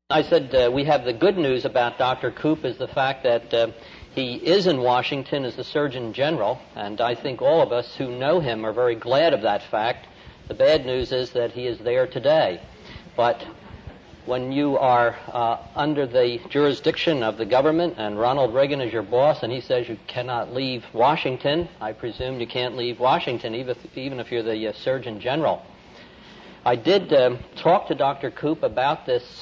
I said we have the good news about Dr. Koop is the fact that he is in Washington as the Surgeon General, and I think all of us who know him are very glad of that fact. The bad news is that he is there today. But when you are under the jurisdiction of the government and Ronald Reagan is your boss and he says you cannot leave Washington, I presume you can't leave Washington even if you're the Surgeon General. I did talk to Dr. Koop about this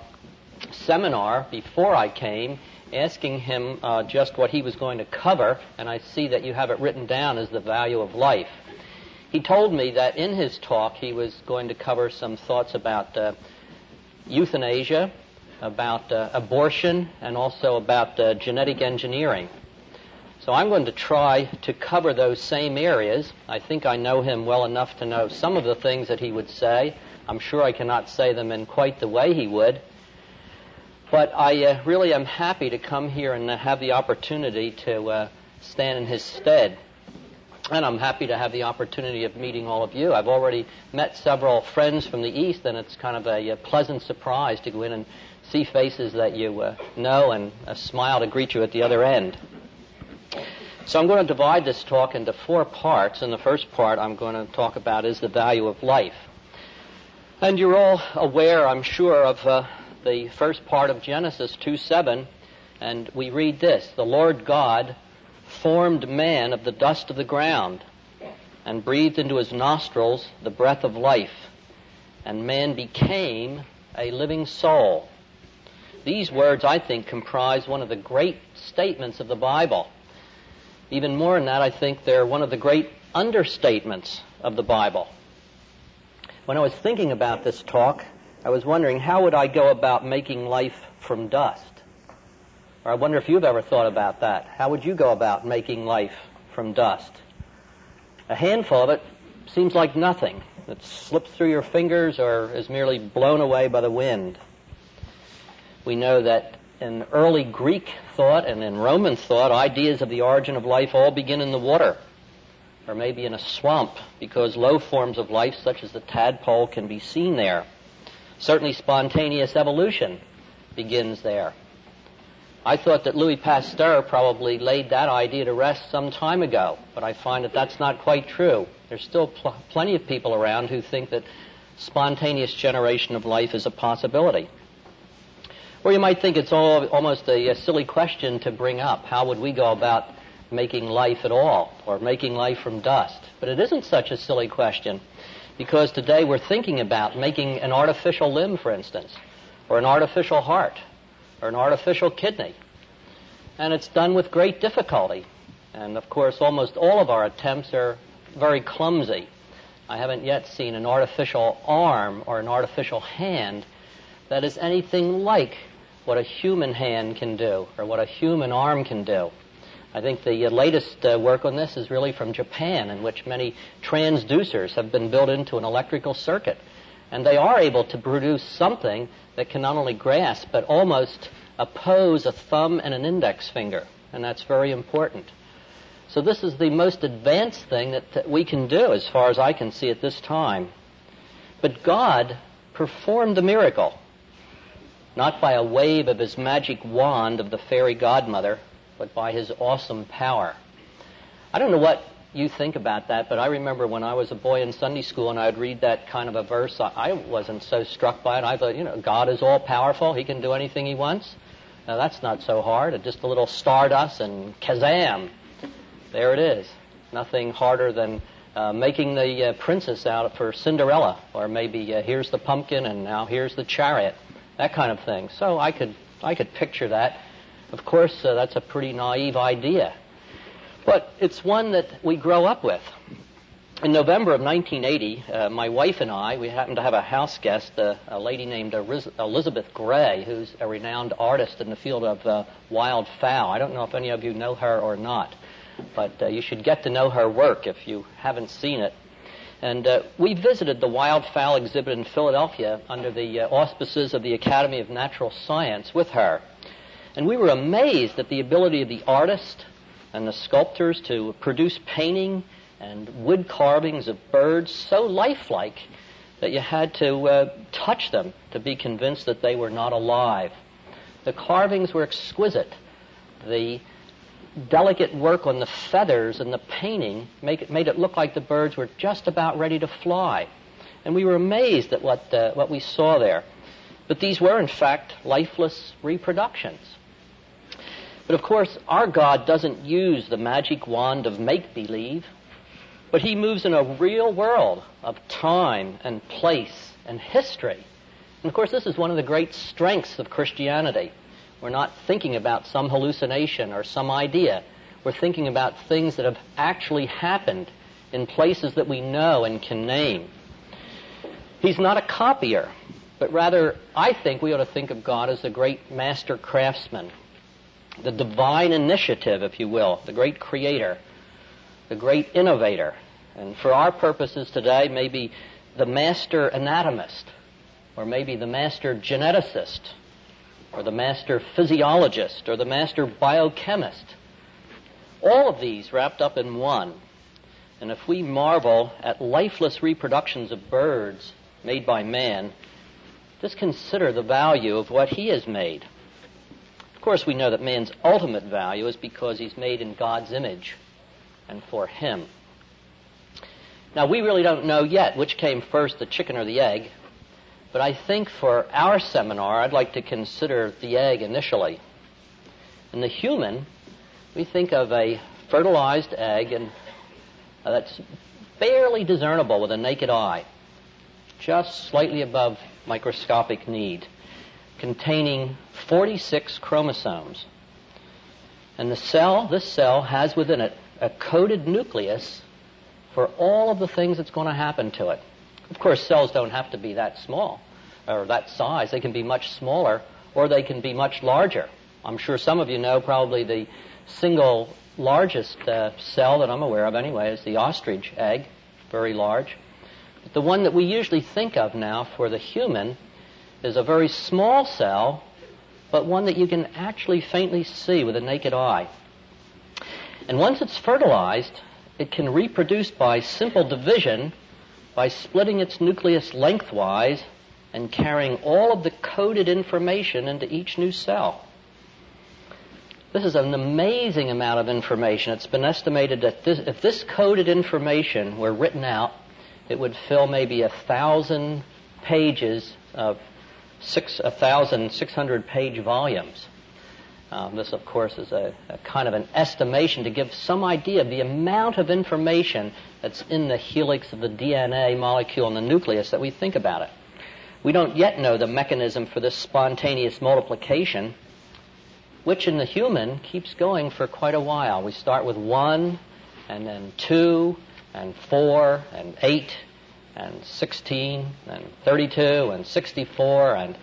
seminar before I came, asking him just what he was going to cover, and I see that you have it written down as the value of life. He told me that in his talk he was going to cover some thoughts about euthanasia, about abortion, and also about genetic engineering. So I'm going to try to cover those same areas. I think I know him well enough to know some of the things that he would say. I'm sure I cannot say them in quite the way he would. But I really am happy to come here and have the opportunity to stand in his stead. And I'm happy to have the opportunity of meeting all of you. I've already met several friends from the East, and it's kind of a pleasant surprise to go in and see faces that you know and a smile to greet you at the other end. So I'm going to divide this talk into 4 parts, and the first part I'm going to talk about is the value of life. And you're all aware, I'm sure, of the first part of Genesis 2:7, and we read this: "The Lord God formed man of the dust of the ground and breathed into his nostrils the breath of life, and man became a living soul." These words, I think, comprise one of the great statements of the Bible. Even more than that, I think they're one of the great understatements of the Bible. When I was thinking about this talk, I was wondering, how would I go about making life from dust? Or I wonder if you've ever thought about that. How would you go about making life from dust? A handful of it seems like nothing. It slips through your fingers or is merely blown away by the wind. We know that in early Greek thought and in Roman thought, ideas of the origin of life all begin in the water, or maybe in a swamp, because low forms of life, such as the tadpole, can be seen there. Certainly spontaneous evolution begins there. I thought that Louis Pasteur probably laid that idea to rest some time ago, but I find that that's not quite true. There's still plenty of people around who think that spontaneous generation of life is a possibility. Or you might think it's almost a silly question to bring up. How would we go about making life at all, or making life from dust? But it isn't such a silly question, because today we're thinking about making an artificial limb, for instance, or an artificial heart, or an artificial kidney. And it's done with great difficulty. And of course, almost all of our attempts are very clumsy. I haven't yet seen an artificial arm or an artificial hand that is anything like what a human hand can do, or what a human arm can do. I think the latest work on this is really from Japan, in which many transducers have been built into an electrical circuit. And they are able to produce something that can not only grasp, but almost oppose a thumb and an index finger. And that's very important. So this is the most advanced thing that we can do, as far as I can see at this time. But God performed the miracle, not by a wave of his magic wand of the fairy godmother, but by his awesome power. I don't know what you think about that, but I remember when I was a boy in Sunday school and I'd read that kind of a verse, I wasn't so struck by it. I thought, God is all-powerful. He can do anything he wants. Now, that's not so hard. Just a little stardust and kazam. There it is. Nothing harder than making the princess out for Cinderella, or maybe here's the pumpkin and now here's the chariot, that kind of thing. So I could picture that. Of course, that's a pretty naive idea. But it's one that we grow up with. In November of 1980, my wife and I, we happened to have a house guest, a lady named Elizabeth Gray, who's a renowned artist in the field of wildfowl. I don't know if any of you know her or not, but you should get to know her work if you haven't seen it. And we visited the wildfowl exhibit in Philadelphia under the auspices of the Academy of Natural Science with her. And we were amazed at the ability of the artist and the sculptors to produce painting and wood carvings of birds so lifelike that you had to touch them to be convinced that they were not alive. The carvings were exquisite. The delicate work on the feathers and the painting made it look like the birds were just about ready to fly. And we were amazed at what we saw there. But these were, in fact, lifeless reproductions. But of course, our God doesn't use the magic wand of make-believe, but he moves in a real world of time and place and history. And of course, this is one of the great strengths of Christianity. We're not thinking about some hallucination or some idea. We're thinking about things that have actually happened in places that we know and can name. He's not a copier, but rather, I think we ought to think of God as the great master craftsman, the divine initiative, if you will, the great creator, the great innovator, and for our purposes today, maybe the master anatomist, or maybe the master geneticist, or the master physiologist, or the master biochemist. All of these wrapped up in one. And if we marvel at lifeless reproductions of birds made by man, just consider the value of what he has made. Of course, we know that man's ultimate value is because he's made in God's image and for him. Now, we really don't know yet which came first, the chicken or the egg, but I think for our seminar, I'd like to consider the egg initially. In the human, we think of a fertilized egg, and that's barely discernible with a naked eye, just slightly above microscopic need, containing 46 chromosomes. And this cell has within it a coded nucleus for all of the things that's going to happen to it. Of course, cells don't have to be that small or that size. They can be much smaller or they can be much larger. I'm sure some of you know probably the single largest cell that I'm aware of anyway is the ostrich egg, very large. But the one that we usually think of now for the human is a very small cell, but one that you can actually faintly see with a naked eye. And once it's fertilized, it can reproduce by simple division by splitting its nucleus lengthwise and carrying all of the coded information into each new cell. This is an amazing amount of information. It's been estimated that if this coded information were written out, it would fill maybe 1,000 pages of 1,600-page volumes. This, of course, is a kind of an estimation to give some idea of the amount of information that's in the helix of the DNA molecule in the nucleus that we think about it. We don't yet know the mechanism for this spontaneous multiplication, which in the human keeps going for quite a while. We start with 1, and then 2, and 4, and 8, and 16, and 32, and 64, and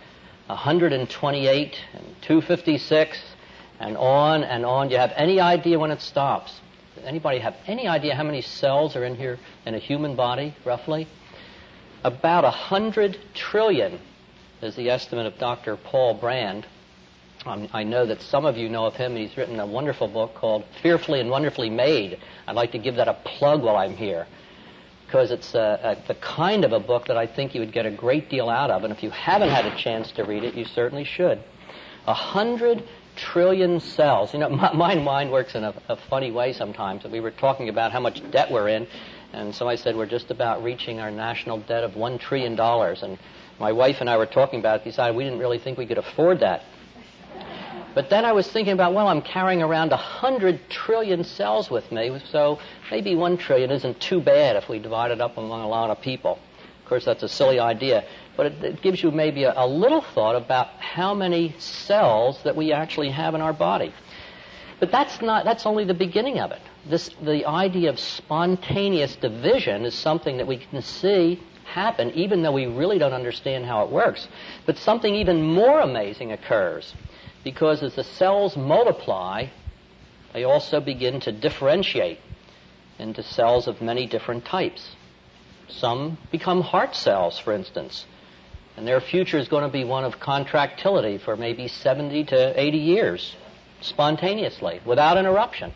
128, and 256, and on and on. Do you have any idea when it stops? Does anybody have any idea how many cells are in here in a human body, roughly? About 100 trillion is the estimate of Dr. Paul Brand. I know that some of you know of him. He's written a wonderful book called Fearfully and Wonderfully Made. I'd like to give that a plug while I'm here, because it's the kind of a book that I think you would get a great deal out of. And if you haven't had a chance to read it, you certainly should. 100 trillion cells. You know, my mind works in a funny way sometimes. We were talking about how much debt we're in, and somebody said we're just about reaching our national debt of $1 trillion. And my wife and I were talking about it, decided we didn't really think we could afford that. But then I was thinking about, well, I'm carrying around 100 trillion cells with me, so maybe 1 trillion isn't too bad if we divide it up among a lot of people. Of course, that's a silly idea, but it gives you maybe a little thought about how many cells that we actually have in our body. But that's only the beginning of it. The idea of spontaneous division is something that we can see happen, even though we really don't understand how it works. But something even more amazing occurs, because as the cells multiply, they also begin to differentiate into cells of many different types. Some become heart cells, for instance, and their future is going to be one of contractility for maybe 70 to 80 years, spontaneously, without interruption.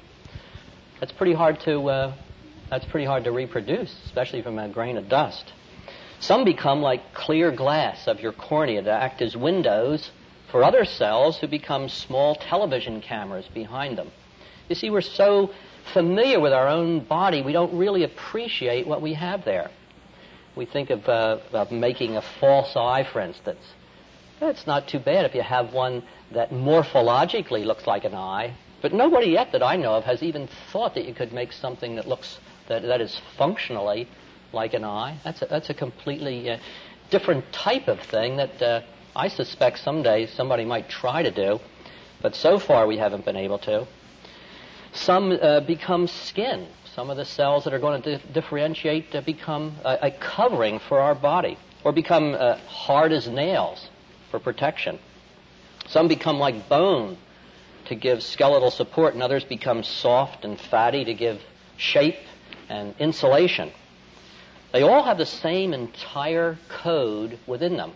That's pretty hard to reproduce, especially from a grain of dust. Some become like clear glass of your cornea to act as windows for other cells who become small television cameras behind them. You see, we're so familiar with our own body, we don't really appreciate what we have there. We think of making a false eye, for instance. It's not too bad if you have one that morphologically looks like an eye, but nobody yet that I know of has even thought that you could make something that is functionally like an eye. That's a completely different type of thing that I suspect someday somebody might try to do, but so far we haven't been able to. Some become skin. Some of the cells that are going to differentiate become a covering for our body, or become hard as nails for protection. Some become like bone to give skeletal support, and others become soft and fatty to give shape and insulation. They all have the same entire code within them.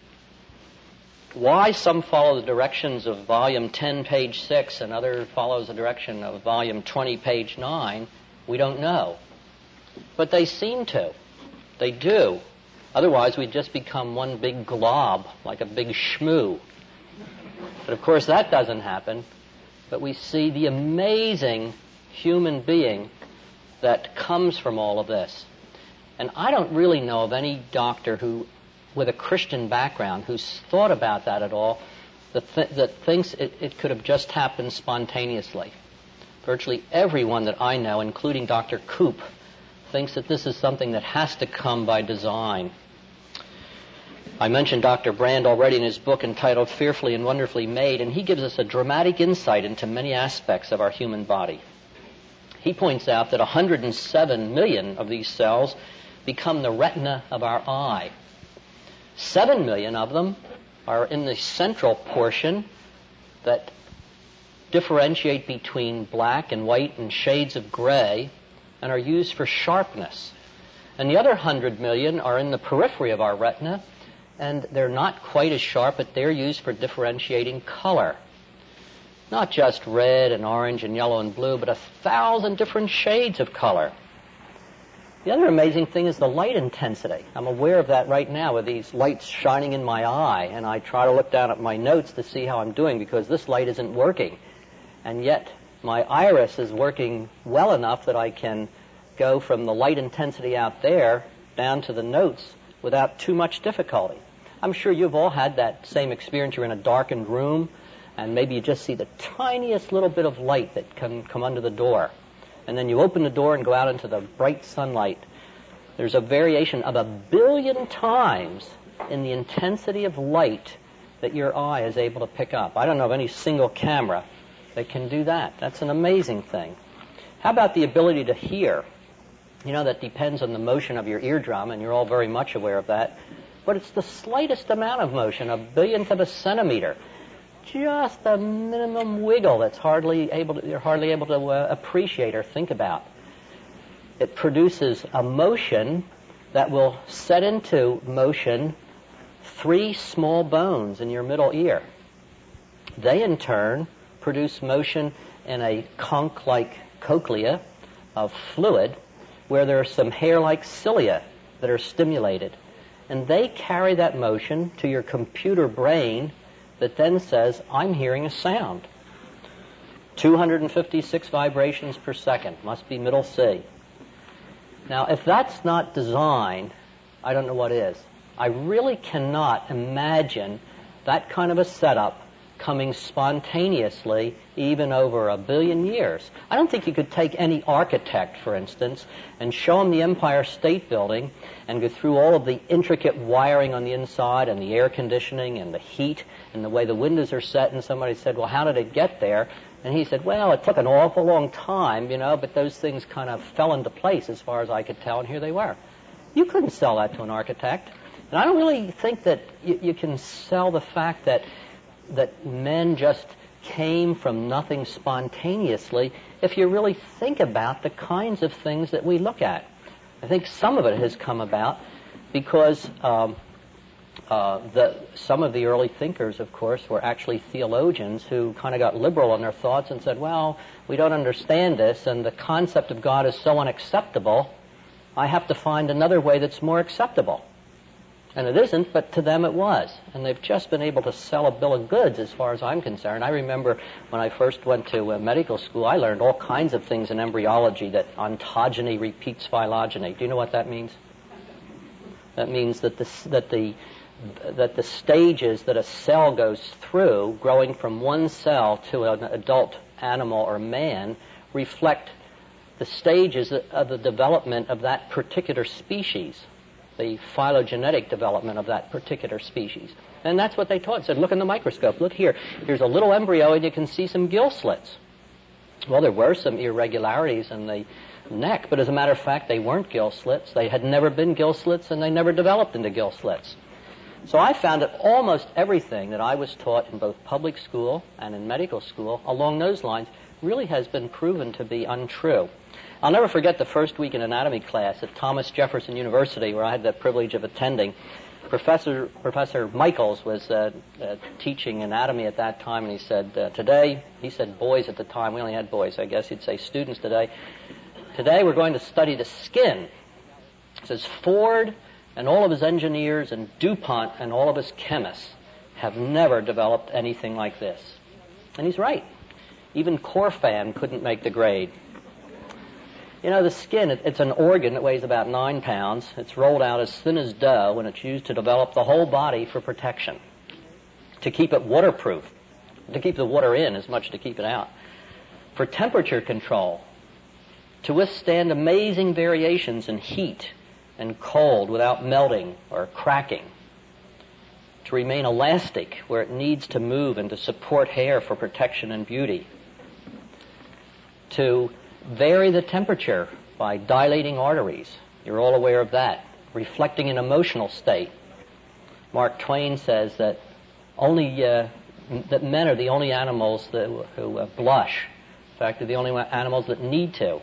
Why some follow the directions of volume 10, page 6, and other follows the direction of volume 20, page 9, we don't know. But they seem to. They do. Otherwise, we'd just become one big glob, like a big shmoo. But of course, that doesn't happen. But we see the amazing human being that comes from all of this. And I don't really know of any doctor who, with a Christian background, who's thought about that at all, that thinks it could have just happened spontaneously. Virtually everyone that I know, including Dr. Koop, thinks that this is something that has to come by design. I mentioned Dr. Brand already in his book entitled Fearfully and Wonderfully Made, and he gives us a dramatic insight into many aspects of our human body. He points out that 107 million of these cells become the retina of our eye. 7 million of them are in the central portion that differentiate between black and white and shades of gray and are used for sharpness. And the other 100 million are in the periphery of our retina, and they're not quite as sharp, but they're used for differentiating color. Not just red and orange and yellow and blue, but 1,000 different shades of color. The other amazing thing is the light intensity. I'm aware of that right now with these lights shining in my eye, and I try to look down at my notes to see how I'm doing because this light isn't working. And yet my iris is working well enough that I can go from the light intensity out there down to the notes without too much difficulty. I'm sure you've all had that same experience. You're in a darkened room, and maybe you just see the tiniest little bit of light that can come under the door. And then you open the door and go out into the bright sunlight. There's a variation of 1 billion times in the intensity of light that your eye is able to pick up. I don't know of any single camera that can do that. That's an amazing thing. How about the ability to hear? You know, that depends on the motion of your eardrum, and you're all very much aware of that. But it's the slightest amount of motion, 1 billionth of a centimeter. Just a minimum wiggle that's you're hardly able to appreciate or think about. It produces a motion that will set into motion 3 small bones in your middle ear. They, in turn, produce motion in a conch-like cochlea of fluid where there are some hair-like cilia that are stimulated. And they carry that motion to your computer brain that then says, I'm hearing a sound. 256 vibrations per second. Must be middle C. Now, if that's not design, I don't know what is. I really cannot imagine that kind of a setup coming spontaneously even over 1 billion years. I don't think you could take any architect, for instance, and show him the Empire State Building and go through all of the intricate wiring on the inside and the air conditioning and the heat and the way the windows are set, and somebody said, well, how did it get there? And he said, well, it took an awful long time, but those things kind of fell into place as far as I could tell, and here they were. You couldn't sell that to an architect. And I don't really think that you can sell the fact that men just came from nothing spontaneously if you really think about the kinds of things that we look at. I think some of it has come about because some of the early thinkers, of course, were actually theologians who kind of got liberal in their thoughts and said, well, we don't understand this, and the concept of God is so unacceptable, I have to find another way that's more acceptable. And it isn't, but to them it was. And they've just been able to sell a bill of goods as far as I'm concerned. I remember when I first went to medical school, I learned all kinds of things in embryology, that ontogeny repeats phylogeny. Do you know what that means? That means that the stages that a cell goes through, growing from one cell to an adult animal or man, reflect the stages of the development of that particular species, the phylogenetic development of that particular species. And that's what they taught. They said, look in the microscope. Look here. Here's a little embryo, and you can see some gill slits. Well, there were some irregularities in the neck, but as a matter of fact, they weren't gill slits. They had never been gill slits, and they never developed into gill slits. So I found that almost everything that I was taught in both public school and in medical school along those lines really has been proven to be untrue. I'll never forget the first week in anatomy class at Thomas Jefferson University, where I had the privilege of attending. Professor Michaels was teaching anatomy at that time, and he said, today, he said boys at the time, we only had boys, I guess he'd say students today we're going to study the skin. He says, Ford and all of his engineers and DuPont and all of his chemists have never developed anything like this. And he's right. Even Corfan couldn't make the grade. You know, the skin, it's an organ that weighs about 9 pounds. It's rolled out as thin as dough, and it's used to develop the whole body for protection, to keep it waterproof, to keep the water in as much as to keep it out, for temperature control, to withstand amazing variations in heat and cold without melting or cracking, to remain elastic where it needs to move and to support hair for protection and beauty, to vary the temperature by dilating arteries. You're all aware of that. Reflecting an emotional state. Mark Twain says that that men are the only animals who blush. In fact, they're the only animals that need to.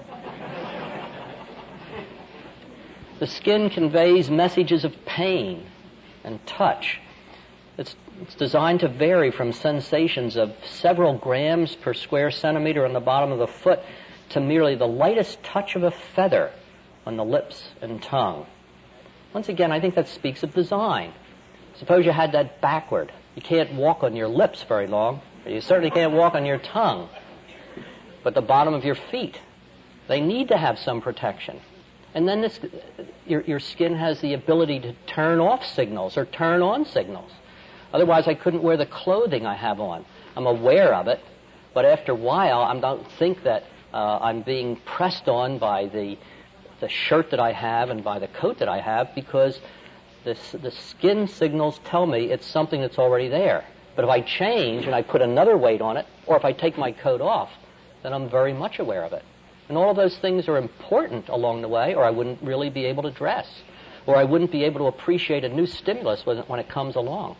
The skin conveys messages of pain and touch. It's designed to vary from sensations of several grams per square centimeter on the bottom of the foot to merely the lightest touch of a feather on the lips and tongue. Once again, I think that speaks of design. Suppose you had that backward. You can't walk on your lips very long. You certainly can't walk on your tongue. But the bottom of your feet, they need to have some protection. And then your skin has the ability to turn off signals or turn on signals. Otherwise, I couldn't wear the clothing I have on. I'm aware of it, but after a while, I don't think that I'm being pressed on by the shirt that I have and by the coat that I have, because the skin signals tell me it's something that's already there. But if I change and I put another weight on it, or if I take my coat off, then I'm very much aware of it. And all of those things are important along the way, or I wouldn't really be able to dress, or I wouldn't be able to appreciate a new stimulus when it comes along.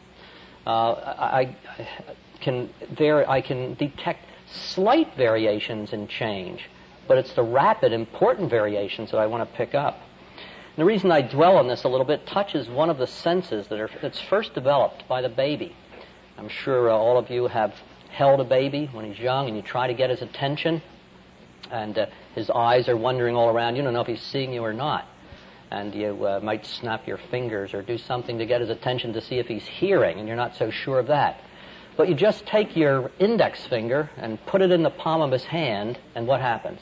I can detect slight variations in change, but it's the rapid, important variations that I want to pick up. And the reason I dwell on this a little bit, touch is one of the senses that's first developed by the baby. I'm sure all of you have held a baby when he's young, and you try to get his attention, and his eyes are wandering all around. You don't know if he's seeing you or not. And you might snap your fingers or do something to get his attention to see if he's hearing, and you're not so sure of that. But you just take your index finger and put it in the palm of his hand, and what happens?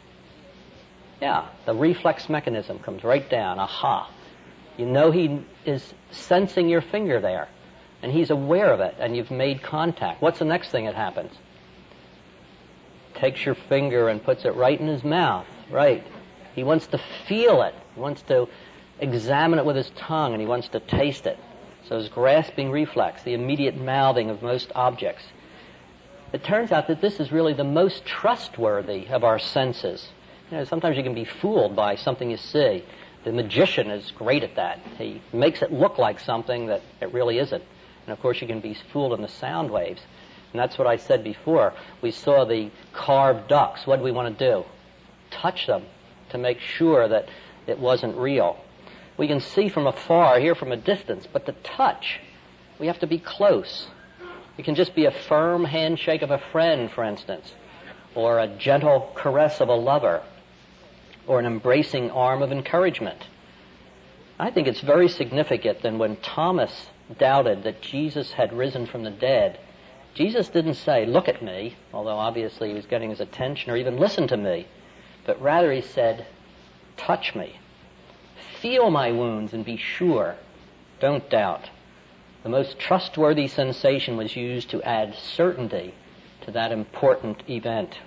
Yeah, the reflex mechanism comes right down. Aha. You know he is sensing your finger there, and he's aware of it, and you've made contact. What's the next thing that happens? Takes your finger and puts it right in his mouth. Right. He wants to feel it. He wants to examine it with his tongue, and he wants to taste it. So his grasping reflex, the immediate mouthing of most objects. It turns out that this is really the most trustworthy of our senses. You know, sometimes you can be fooled by something you see. The magician is great at that. He makes it look like something that it really isn't. And of course you can be fooled in the sound waves. And that's what I said before. We saw the carved ducks. What did we want to do? Touch them to make sure that it wasn't real. We can see from afar, hear from a distance, but to touch, we have to be close. It can just be a firm handshake of a friend, for instance, or a gentle caress of a lover, or an embracing arm of encouragement. I think it's very significant that when Thomas doubted that Jesus had risen from the dead, Jesus didn't say, "Look at me," although obviously he was getting his attention, or even "Listen to me," but rather he said, "Touch me. Feel my wounds and be sure. Don't doubt." The most trustworthy sensation was used to add certainty to that important event.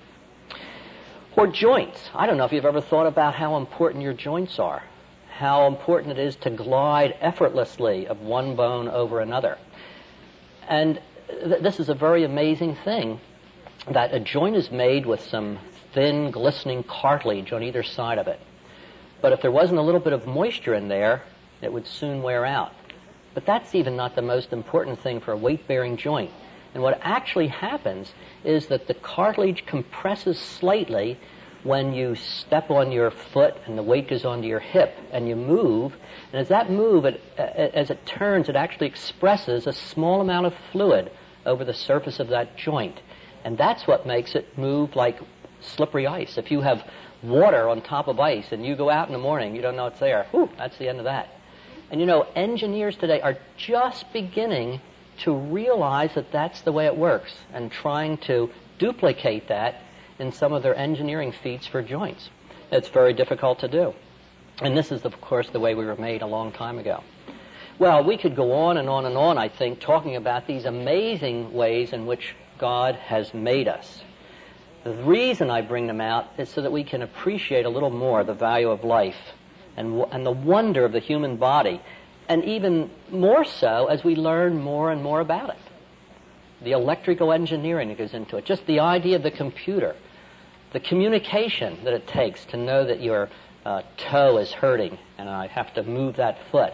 Or joints. I don't know if you've ever thought about how important your joints are, how important it is to glide effortlessly of one bone over another. And this is a very amazing thing, that a joint is made with some thin, glistening cartilage on either side of it. But if there wasn't a little bit of moisture in there, it would soon wear out. But that's even not the most important thing for a weight-bearing joint. And what actually happens is that the cartilage compresses slightly when you step on your foot and the weight goes onto your hip and you move. And as that move, as it turns, it actually expresses a small amount of fluid over the surface of that joint. And that's what makes it move like slippery ice. If you have water on top of ice and you go out in the morning, you don't know it's there. Whew, that's the end of that. And you know, engineers today are just beginning to realize that that's the way it works and trying to duplicate that in some of their engineering feats for joints. It's very difficult to do. And this is, of course, the way we were made a long time ago. Well, we could go on and on and on, I think, talking about these amazing ways in which God has made us. The reason I bring them out is so that we can appreciate a little more the value of life and the wonder of the human body, and even more so as we learn more and more about it. The electrical engineering that goes into it, just the idea of the computer, the communication that it takes to know that your toe is hurting and I have to move that foot.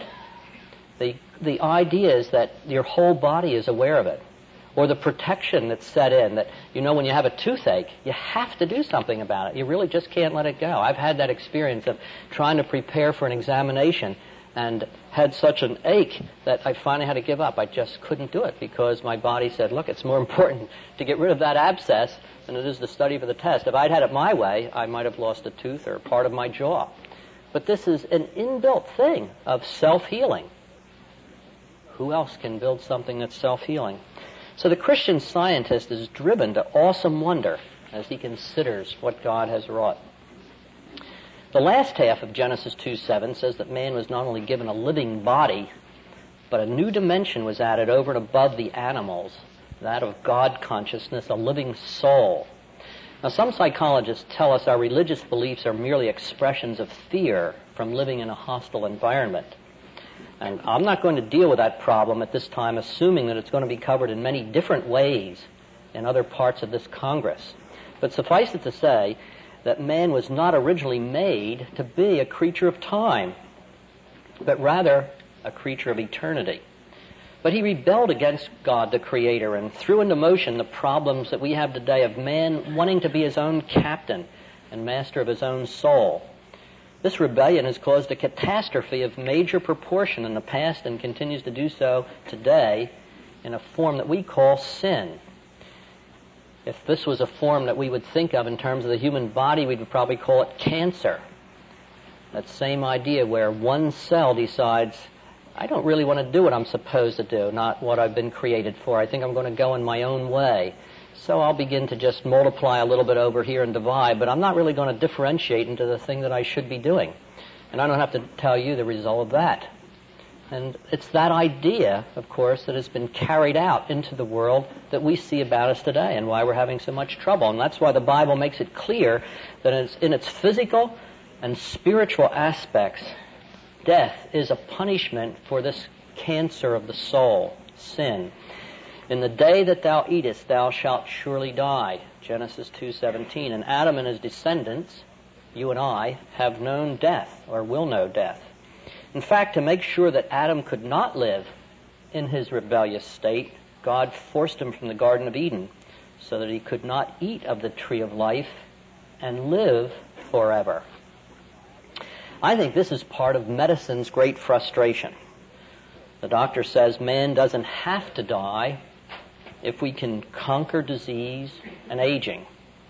The idea is that your whole body is aware of it. Or the protection that's set in, that, you know, when you have a toothache, you have to do something about it. You really just can't let it go. I've had that experience of trying to prepare for an examination and had such an ache that I finally had to give up. I just couldn't do it because my body said, look, it's more important to get rid of that abscess than it is to study for the test. If I'd had it my way, I might have lost a tooth or part of my jaw. But this is an inbuilt thing of self-healing. Who else can build something that's self-healing? So the Christian scientist is driven to awesome wonder as he considers what God has wrought. The last half of Genesis 2:7 says that man was not only given a living body, but a new dimension was added over and above the animals, that of God consciousness, a living soul. Now, some psychologists tell us our religious beliefs are merely expressions of fear from living in a hostile environment. And I'm not going to deal with that problem at this time, assuming that it's going to be covered in many different ways in other parts of this Congress. But suffice it to say that man was not originally made to be a creature of time, but rather a creature of eternity. But he rebelled against God, the Creator, and threw into motion the problems that we have today of man wanting to be his own captain and master of his own soul. This rebellion has caused a catastrophe of major proportion in the past and continues to do so today in a form that we call sin. If this was a form that we would think of in terms of the human body, we would probably call it cancer. That same idea where one cell decides, I don't really want to do what I'm supposed to do, not what I've been created for. I think I'm going to go in my own way. So I'll begin to just multiply a little bit over here and divide, but I'm not really going to differentiate into the thing that I should be doing. And I don't have to tell you the result of that. And it's that idea, of course, that has been carried out into the world that we see about us today and why we're having so much trouble. And that's why the Bible makes it clear that in its physical and spiritual aspects, death is a punishment for this cancer of the soul, sin. In the day that thou eatest, thou shalt surely die. Genesis 2:17. And Adam and his descendants, you and I, have known death, or will know death. In fact, to make sure that Adam could not live in his rebellious state, God forced him from the Garden of Eden so that he could not eat of the tree of life and live forever. I think this is part of medicine's great frustration. The doctor says man doesn't have to die if we can conquer disease and aging.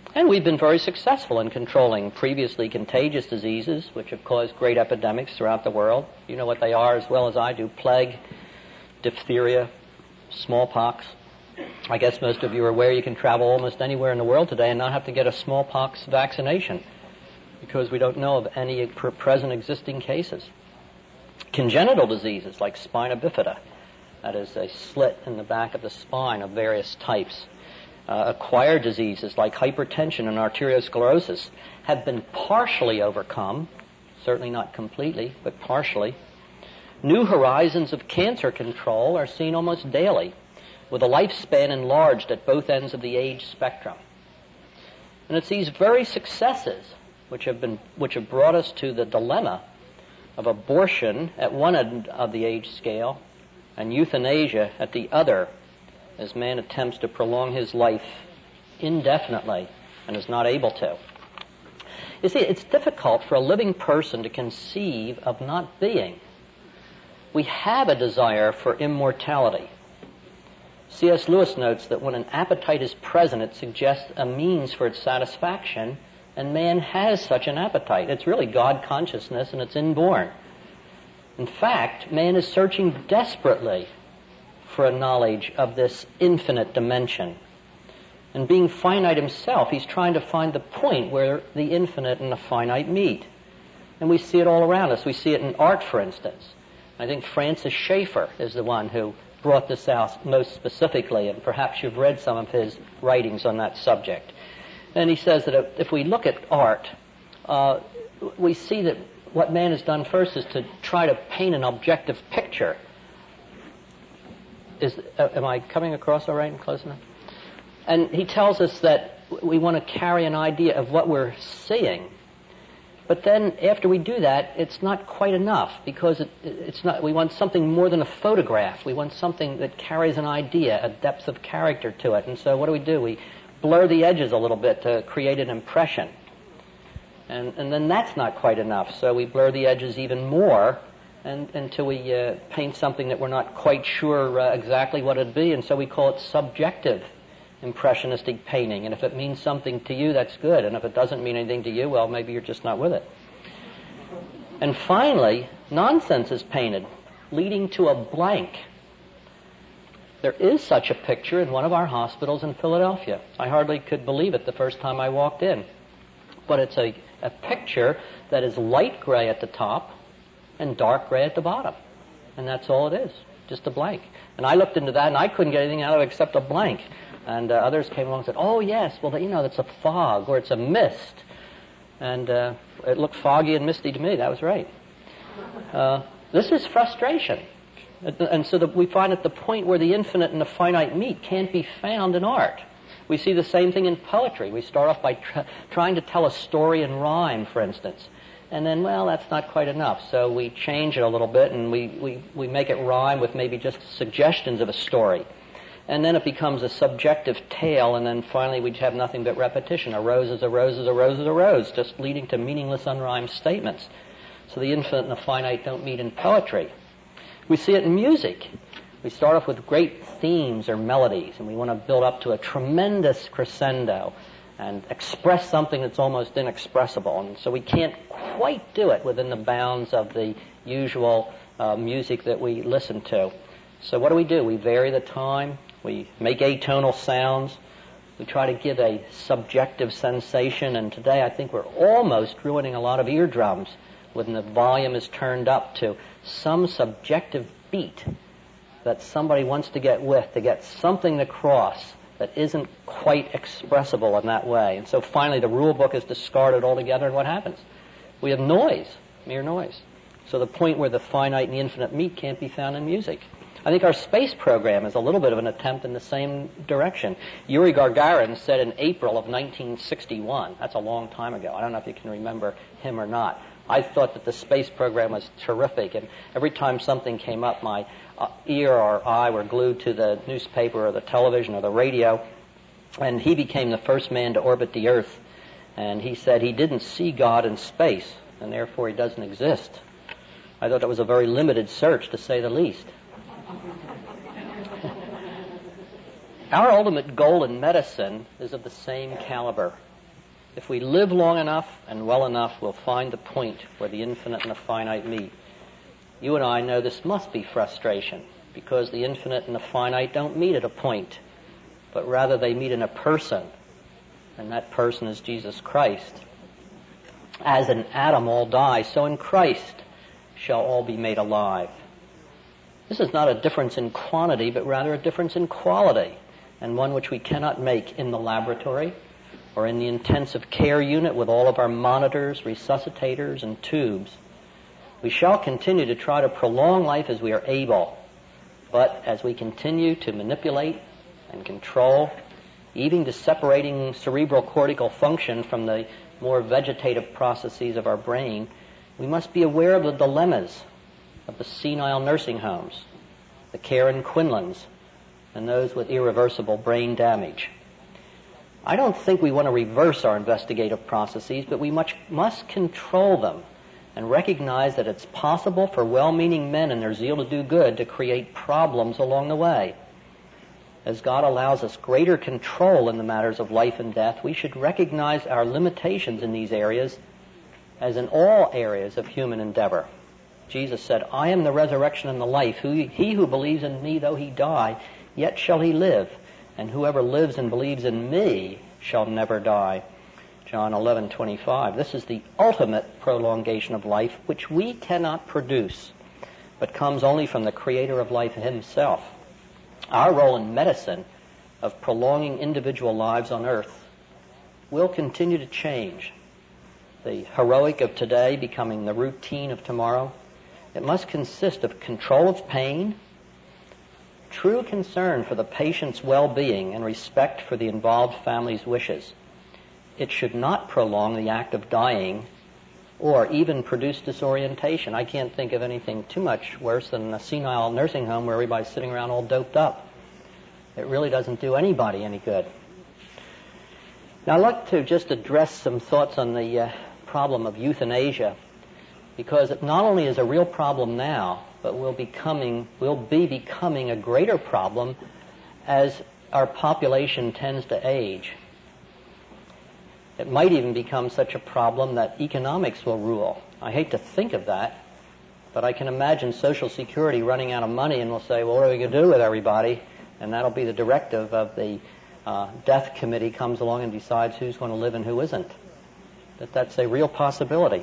And we've been very successful in controlling previously contagious diseases, which have caused great epidemics throughout the world. You know what they are as well as I do: plague, diphtheria, smallpox. I guess most of you are aware you can travel almost anywhere in the world today and not have to get a smallpox vaccination because we don't know of any present existing cases. Congenital diseases like spina bifida, that is a slit in the back of the spine of various types. Acquired diseases like hypertension and arteriosclerosis have been partially overcome, certainly not completely, but partially. New horizons of cancer control are seen almost daily, with a lifespan enlarged at both ends of the age spectrum. And it's these very successes which have brought us to the dilemma of abortion at one end of the age scale and euthanasia at the other, as man attempts to prolong his life indefinitely and is not able to. You see, it's difficult for a living person to conceive of not being. We have a desire for immortality. C.S. Lewis notes that when an appetite is present, it suggests a means for its satisfaction, and man has such an appetite. It's really God consciousness, and it's inborn. In fact, man is searching desperately for a knowledge of this infinite dimension. And being finite himself, he's trying to find the point where the infinite and the finite meet. And we see it all around us. We see it in art, for instance. I think Francis Schaeffer is the one who brought this out most specifically, and perhaps you've read some of his writings on that subject. And he says that if we look at art, we see that what man has done first is to try to paint an objective picture. Am I coming across all right and close enough? And he tells us that we want to carry an idea of what we're seeing. But then after we do that, it's not quite enough, because it's not. We want something more than a photograph. We want something that carries an idea, a depth of character to it. And so what do? We blur the edges a little bit to create an impression. And then that's not quite enough. So we blur the edges even more until we paint something that we're not quite sure exactly what it'd be. And so we call it subjective impressionistic painting. And if it means something to you, that's good. And if it doesn't mean anything to you, well, maybe you're just not with it. And finally, nonsense is painted, leading to a blank. There is such a picture in one of our hospitals in Philadelphia. I hardly could believe it the first time I walked in. But it's a picture that is light gray at the top and dark gray at the bottom. And that's all it is, just a blank. And I looked into that, and I couldn't get anything out of it except a blank. And others came along and said, oh, yes, well, that's a fog, or it's a mist. And it looked foggy and misty to me. That was right. This is frustration. And so we find that the point where the infinite and the finite meet can't be found in art. We see the same thing in poetry. We start off by trying to tell a story in rhyme, for instance. And then, well, that's not quite enough. So we change it a little bit, and we make it rhyme with maybe just suggestions of a story. And then it becomes a subjective tale, and then finally we have nothing but repetition. A rose is a rose is a rose is a rose, just leading to meaningless, unrhymed statements. So the infinite and the finite don't meet in poetry. We see it in music. We start off with great themes or melodies, and we want to build up to a tremendous crescendo and express something that's almost inexpressible. And so we can't quite do it within the bounds of the usual music that we listen to. So what do? We vary the time. We make atonal sounds. We try to give a subjective sensation. And today I think we're almost ruining a lot of eardrums when the volume is turned up to some subjective beat that somebody wants to get something across that isn't quite expressible in that way. And so finally the rule book is discarded altogether, and what happens? We have noise, mere noise. So the point where the finite and the infinite meet can't be found in music. I think our space program is a little bit of an attempt in the same direction. Yuri Gagarin said in April of 1961, that's a long time ago, I don't know if you can remember him or not, I thought that the space program was terrific, and every time something came up, my ear or eye were glued to the newspaper or the television or the radio, and he became the first man to orbit the Earth, and he said he didn't see God in space, and therefore he doesn't exist. I thought that was a very limited search, to say the least. Our ultimate goal in medicine is of the same caliber. If we live long enough and well enough, we'll find the point where the infinite and the finite meet. You and I know this must be frustration, because the infinite and the finite don't meet at a point, but rather they meet in a person, and that person is Jesus Christ. As in Adam all die, so in Christ shall all be made alive. This is not a difference in quantity, but rather a difference in quality, and one which we cannot make in the laboratory or in the intensive care unit with all of our monitors, resuscitators, and tubes. We shall continue to try to prolong life as we are able, but as we continue to manipulate and control, even to separating cerebral cortical function from the more vegetative processes of our brain, we must be aware of the dilemmas of the senile nursing homes, the care in Quinlan's, and those with irreversible brain damage. I don't think we want to reverse our investigative processes, but we must control them and recognize that it's possible for well-meaning men in their zeal to do good to create problems along the way. As God allows us greater control in the matters of life and death, we should recognize our limitations in these areas as in all areas of human endeavor. Jesus said, I am the resurrection and the life. He who believes in me, though he die, yet shall he live. And whoever lives and believes in me shall never die. John 11:25. This is the ultimate prolongation of life, which we cannot produce, but comes only from the Creator of life himself. Our role in medicine of prolonging individual lives on earth will continue to change. The heroic of today becoming the routine of tomorrow. It must consist of control of pain, true concern for the patient's well-being, and respect for the involved family's wishes. It should not prolong the act of dying or even produce disorientation. I can't think of anything too much worse than a senile nursing home where everybody's sitting around all doped up. It really doesn't do anybody any good. Now I'd like to just address some thoughts on the problem of euthanasia, because it not only is a real problem now, but will be becoming a greater problem as our population tends to age. It might even become such a problem that economics will rule. I hate to think of that, but I can imagine Social Security running out of money and will say, well, what are we going to do with everybody? And that'll be the directive of the death committee comes along and decides who's going to live and who isn't. That's a real possibility.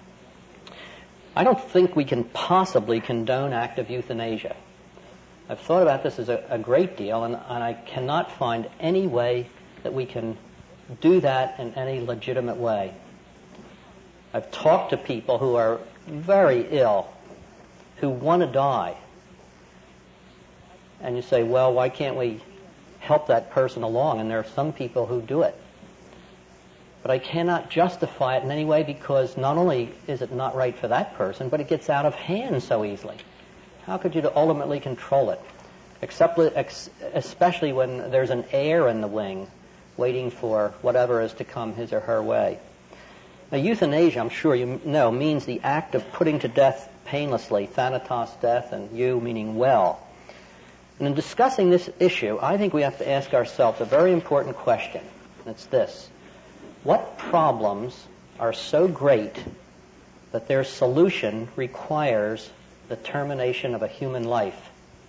I don't think we can possibly condone active euthanasia. I've thought about this as a great deal, and I cannot find any way that we can do that in any legitimate way. I've talked to people who are very ill, who want to die. And you say, well, why can't we help that person along? And there are some people who do it. But I cannot justify it in any way, because not only is it not right for that person, but it gets out of hand so easily. How could you ultimately control it? Especially when there's an heir in the wing waiting for whatever is to come his or her way. Now, euthanasia, I'm sure you know, means the act of putting to death painlessly, thanatos death, and you meaning well. And in discussing this issue, I think we have to ask ourselves a very important question. And it's this. What problems are so great that their solution requires the termination of a human life?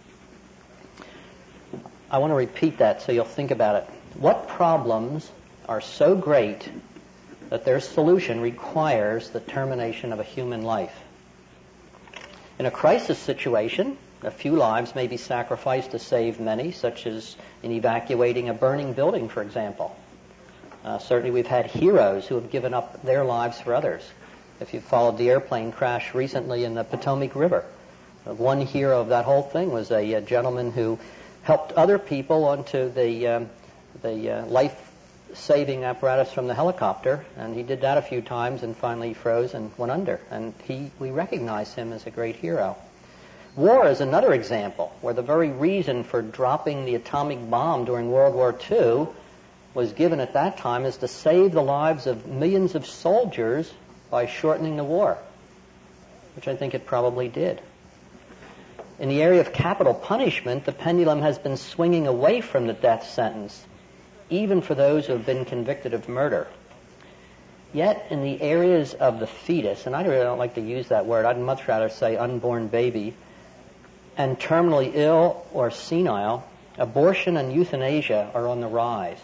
I want to repeat that so you'll think about it. What problems are so great that their solution requires the termination of a human life? In a crisis situation, a few lives may be sacrificed to save many, such as in evacuating a burning building, for example. Certainly we've had heroes who have given up their lives for others. If you followed the airplane crash recently in the Potomac River, one hero of that whole thing was a gentleman who helped other people onto the life-saving apparatus from the helicopter, and he did that a few times and finally froze and went under. And we recognize him as a great hero. War is another example where the very reason for dropping the atomic bomb during World War II was given at that time is to save the lives of millions of soldiers by shortening the war, which I think it probably did. In the area of capital punishment, the pendulum has been swinging away from the death sentence, even for those who have been convicted of murder. Yet in the areas of the fetus, and I really don't like to use that word, I'd much rather say unborn baby, and terminally ill or senile, abortion and euthanasia are on the rise.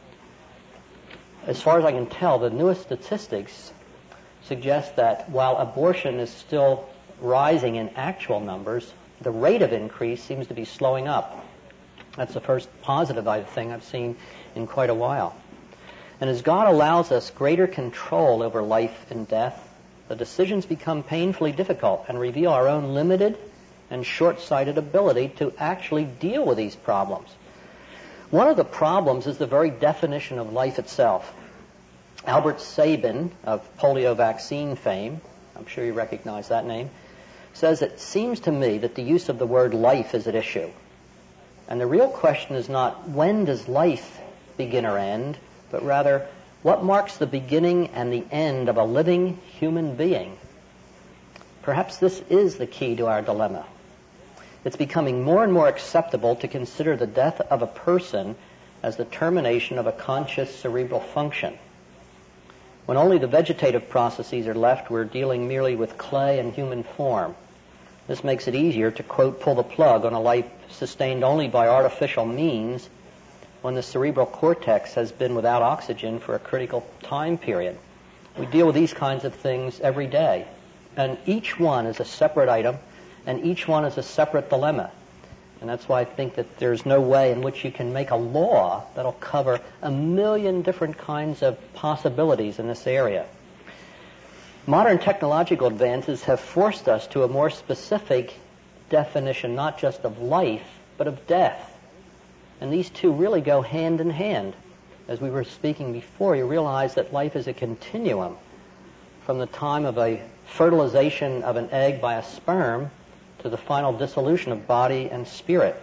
As far as I can tell, the newest statistics suggest that while abortion is still rising in actual numbers, the rate of increase seems to be slowing up. That's the first positive thing I've seen in quite a while. And as God allows us greater control over life and death, the decisions become painfully difficult and reveal our own limited and short-sighted ability to actually deal with these problems. One of the problems is the very definition of life itself. Albert Sabin, of polio vaccine fame, I'm sure you recognize that name, says, "It seems to me that the use of the word life is at issue. And the real question is not when does life begin or end, but rather what marks the beginning and the end of a living human being." Perhaps this is the key to our dilemma. It's becoming more and more acceptable to consider the death of a person as the termination of a conscious cerebral function. When only the vegetative processes are left, we're dealing merely with clay and human form. This makes it easier to, quote, pull the plug on a life sustained only by artificial means when the cerebral cortex has been without oxygen for a critical time period. We deal with these kinds of things every day, and each one is a separate item, and each one is a separate dilemma. And that's why I think that there's no way in which you can make a law that'll cover a million different kinds of possibilities in this area. Modern technological advances have forced us to a more specific definition, not just of life, but of death. And these two really go hand in hand. As we were speaking before, you realize that life is a continuum from the time of a fertilization of an egg by a sperm to the final dissolution of body and spirit.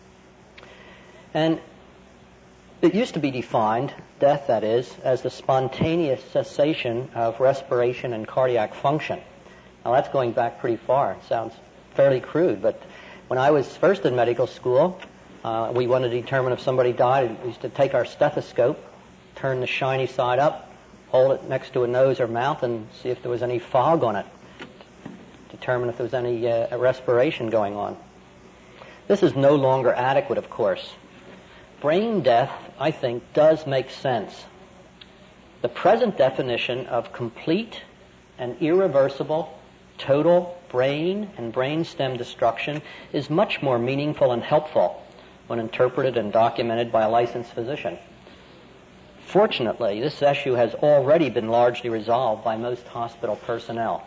And it used to be defined, death that is, as the spontaneous cessation of respiration and cardiac function. Now that's going back pretty far. It sounds fairly crude, but when I was first in medical school, we wanted to determine if somebody died. We used to take our stethoscope, turn the shiny side up, hold it next to a nose or mouth, and see if there was any fog on it. Determine if there was any respiration going on. This is no longer adequate, of course. Brain death, I think, does make sense. The present definition of complete and irreversible total brain and brainstem destruction is much more meaningful and helpful when interpreted and documented by a licensed physician. Fortunately, this issue has already been largely resolved by most hospital personnel.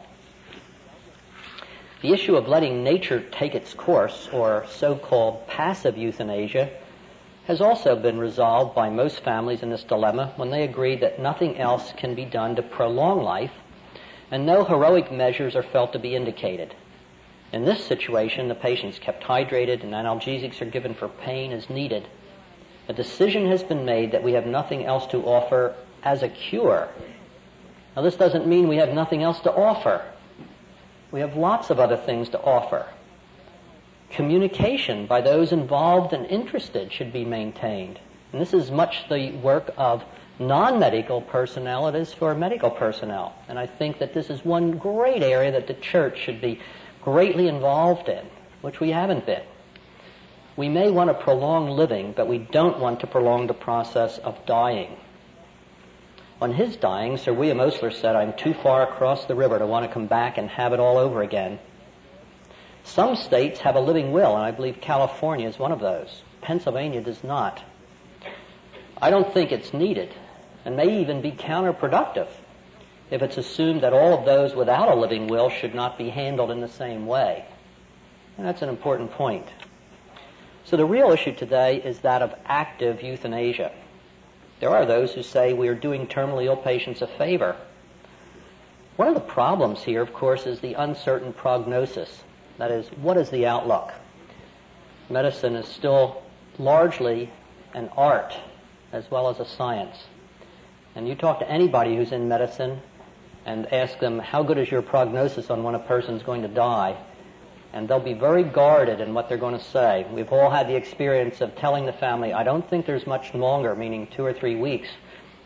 The issue of letting nature take its course, or so-called passive euthanasia, has also been resolved by most families in this dilemma when they agree that nothing else can be done to prolong life and no heroic measures are felt to be indicated. In this situation, the patient's kept hydrated and analgesics are given for pain as needed. A decision has been made that we have nothing else to offer as a cure. Now, this doesn't mean we have nothing else to offer. We have lots of other things to offer. Communication by those involved and interested should be maintained. And this is much the work of non-medical personnel it is for medical personnel. And I think that this is one great area that the church should be greatly involved in, which we haven't been. We may want to prolong living, but we don't want to prolong the process of dying. On his dying, Sir William Osler said, "I'm too far across the river to want to come back and have it all over again." Some states have a living will, and I believe California is one of those. Pennsylvania does not. I don't think it's needed, and may even be counterproductive if it's assumed that all of those without a living will should not be handled in the same way. And that's an important point. So the real issue today is that of active euthanasia. There are those who say we are doing terminally ill patients a favor. One of the problems here, of course, is the uncertain prognosis. That is, what is the outlook? Medicine is still largely an art as well as a science. And you talk to anybody who's in medicine and ask them, how good is your prognosis on when a person's going to die? And they'll be very guarded in what they're going to say. We've all had the experience of telling the family, I don't think there's much longer, meaning 2 or 3 weeks,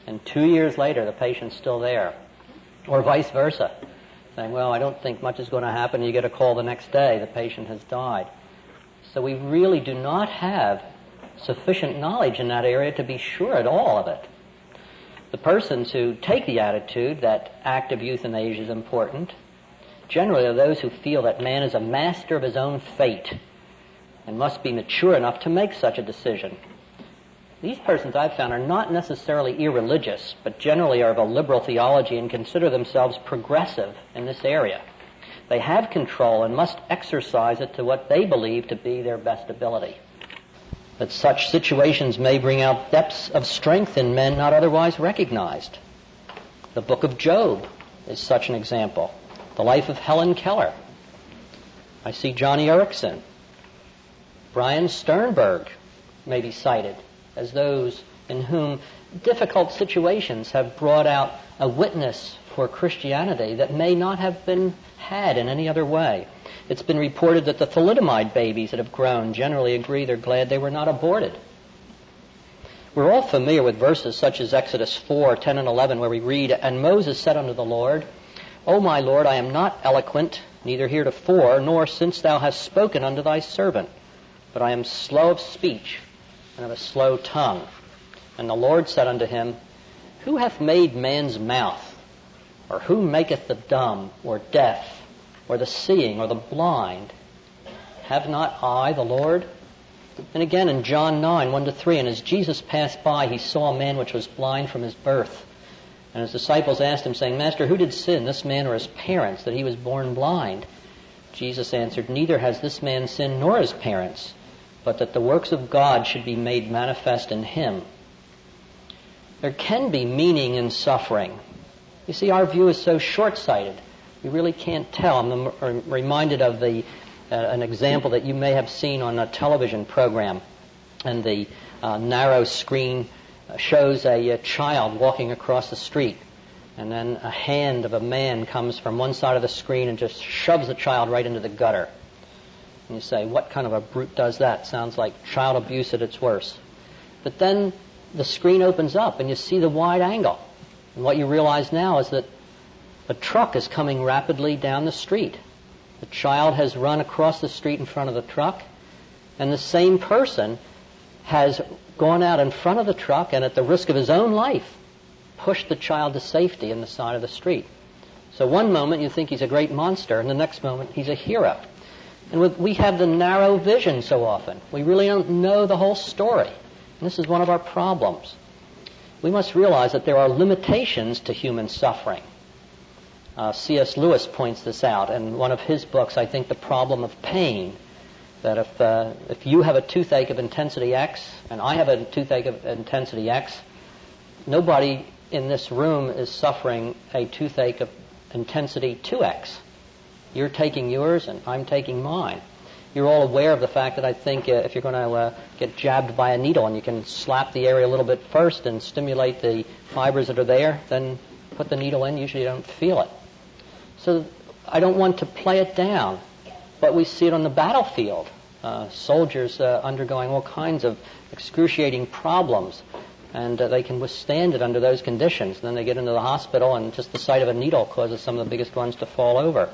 And 2 years later, the patient's still there. Or vice versa. Saying, well, I don't think much is going to happen. You get a call the next day, the patient has died. So we really do not have sufficient knowledge in that area to be sure at all of it. The persons who take the attitude that active euthanasia is important generally are those who feel that man is a master of his own fate and must be mature enough to make such a decision. These persons, I've found, are not necessarily irreligious, but generally are of a liberal theology and consider themselves progressive in this area. They have control and must exercise it to what they believe to be their best ability. But such situations may bring out depths of strength in men not otherwise recognized. The book of Job is such an example. The life of Helen Keller. I see Johnny Erickson. Brian Sternberg may be cited as those in whom difficult situations have brought out a witness for Christianity that may not have been had in any other way. It's been reported that the thalidomide babies that have grown generally agree they're glad they were not aborted. We're all familiar with verses such as Exodus 4:10 and 11, where we read, "And Moses said unto the Lord, O my Lord, I am not eloquent, neither heretofore, nor since thou hast spoken unto thy servant, but I am slow of speech and of a slow tongue. And the Lord said unto him, Who hath made man's mouth? Or who maketh the dumb, or deaf, or the seeing, or the blind? Have not I the Lord?" And again in John 9:1-3, "And as Jesus passed by, he saw a man which was blind from his birth. And his disciples asked him, saying, Master, who did sin, this man or his parents, that he was born blind? Jesus answered, Neither has this man sinned nor his parents, but that the works of God should be made manifest in him." There can be meaning in suffering. You see, our view is so short-sighted. We really can't tell. I'm reminded of an example that you may have seen on a television program. And the narrow screen shows a child walking across the street. And then a hand of a man comes from one side of the screen and just shoves the child right into the gutter. And you say, what kind of a brute does that? Sounds like child abuse at its worst. But then the screen opens up and you see the wide angle. And what you realize now is that a truck is coming rapidly down the street. The child has run across the street in front of the truck, and the same person has gone out in front of the truck and at the risk of his own life pushed the child to safety in the side of the street. So one moment you think he's a great monster, and the next moment he's a hero. And we have the narrow vision so often. We really don't know the whole story. And this is one of our problems. We must realize that there are limitations to human suffering. C.S. Lewis points this out in one of his books, I think, The Problem of Pain, that if you have a toothache of intensity X and I have a toothache of intensity X, nobody in this room is suffering a toothache of intensity 2X. You're taking yours and I'm taking mine. You're all aware of the fact that I think if you're going to get jabbed by a needle and you can slap the area a little bit first and stimulate the fibers that are there, then put the needle in, usually you don't feel it. So I don't want to play it down, but we see it on the battlefield. Soldiers undergoing all kinds of excruciating problems, and they can withstand it under those conditions. And then they get into the hospital, and just the sight of a needle causes some of the biggest ones to fall over.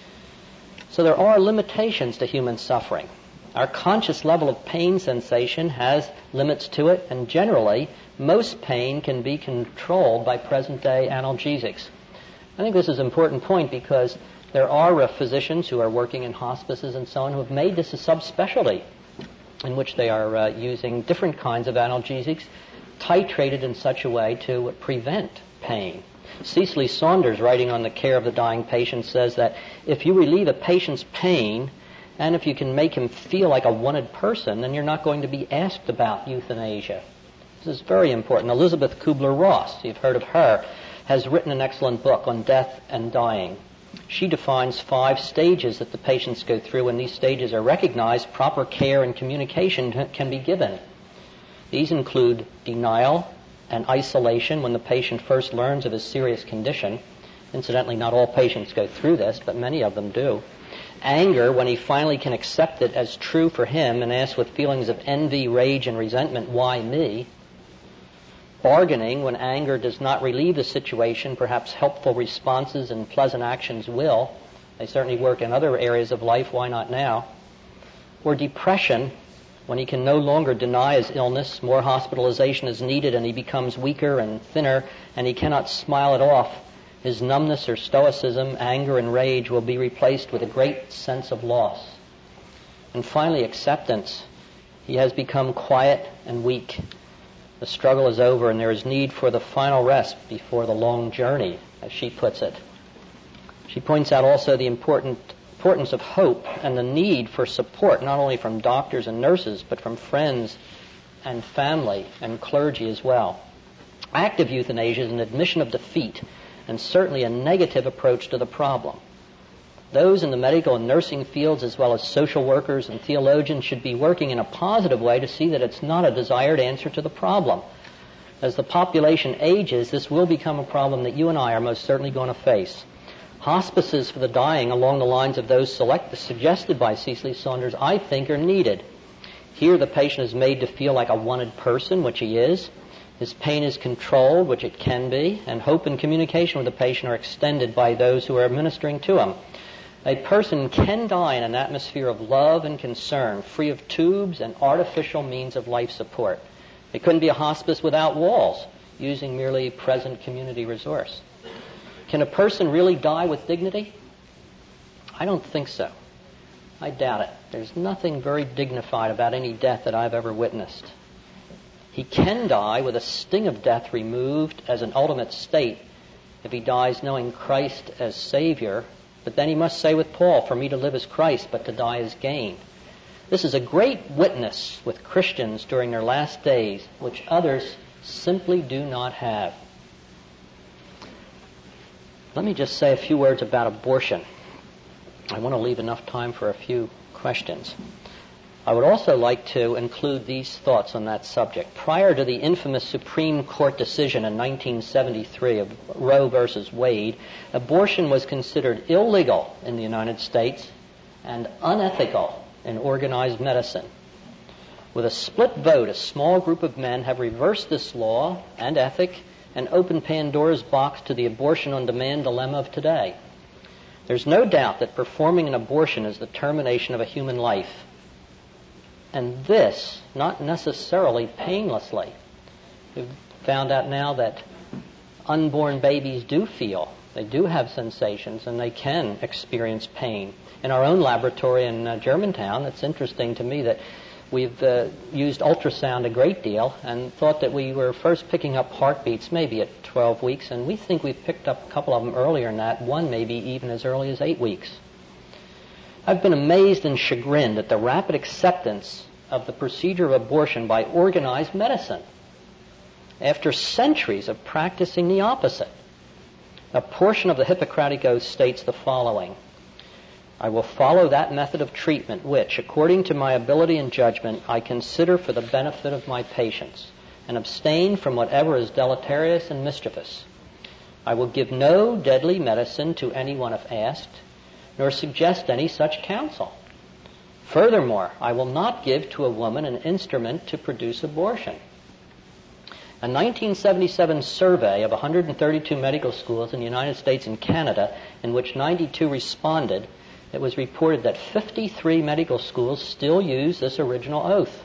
So there are limitations to human suffering. Our conscious level of pain sensation has limits to it, and generally, most pain can be controlled by present-day analgesics. I think this is an important point because there are physicians who are working in hospices and so on who have made this a subspecialty in which they are using different kinds of analgesics titrated in such a way to prevent pain. Cecily Saunders, writing on the care of the dying patient, says that if you relieve a patient's pain and if you can make him feel like a wanted person, then you're not going to be asked about euthanasia. This is very important. Elizabeth Kubler-Ross, you've heard of her, has written an excellent book on death and dying. She defines 5 stages that the patients go through. When these stages are recognized, proper care and communication can be given. These include denial and isolation when the patient first learns of his serious condition. Incidentally, not all patients go through this, but many of them do. Anger, when he finally can accept it as true for him and asks with feelings of envy, rage, and resentment, why me? bargaining when anger does not relieve the situation. Perhaps helpful responses and pleasant actions will. They certainly work in other areas of life. Why not now? Or depression, when he can no longer deny his illness, more hospitalization is needed and he becomes weaker and thinner and he cannot smile it off. His numbness or stoicism, anger and rage will be replaced with a great sense of loss. And finally, acceptance. He has become quiet and weak. The struggle is over and there is need for the final rest before the long journey, as she puts it. She points out also the importance of hope and the need for support, not only from doctors and nurses, but from friends and family and clergy as well. Active euthanasia is an admission of defeat and certainly a negative approach to the problem. Those in the medical and nursing fields, as well as social workers and theologians, should be working in a positive way to see that it's not a desired answer to the problem. As the population ages, this will become a problem that you and I are most certainly going to face. Hospices for the dying along the lines of those suggested by Cecily Saunders, I think, are needed. Here the patient is made to feel like a wanted person, which he is. His pain is controlled, which it can be, and hope and communication with the patient are extended by those who are administering to him. A person can die in an atmosphere of love and concern, free of tubes and artificial means of life support. It couldn't be a hospice without walls, using merely present community resource. Can a person really die with dignity? I don't think so. I doubt it. There's nothing very dignified about any death that I've ever witnessed. He can die with a sting of death removed as an ultimate state if he dies knowing Christ as Savior, but then he must say with Paul, for me to live is Christ, but to die is gain. This is a great witness with Christians during their last days, which others simply do not have. Let me just say a few words about abortion. I want to leave enough time for a few questions. I would also like to include these thoughts on that subject. Prior to the infamous Supreme Court decision in 1973 of Roe versus Wade, abortion was considered illegal in the United States and unethical in organized medicine. With a split vote, a small group of men have reversed this law and ethic and opened Pandora's box to the abortion-on-demand dilemma of today. There's no doubt that performing an abortion is the termination of a human life. And this, not necessarily painlessly. We've found out now that unborn babies do feel, they do have sensations, and they can experience pain. In our own laboratory in Germantown, it's interesting to me that we've used ultrasound a great deal and thought that we were first picking up heartbeats maybe at 12 weeks, and we think we've picked up a couple of them earlier than that, one maybe even as early as 8 weeks. I've been amazed and chagrined at the rapid acceptance of the procedure of abortion by organized medicine after centuries of practicing the opposite. A portion of the Hippocratic Oath states the following: I will follow that method of treatment which, according to my ability and judgment, I consider for the benefit of my patients, and abstain from whatever is deleterious and mischievous. I will give no deadly medicine to anyone if asked, nor suggest any such counsel. Furthermore, I will not give to a woman an instrument to produce abortion. A 1977 survey of 132 medical schools in the United States and Canada, in which 92 responded, it was reported that 53 medical schools still use this original oath.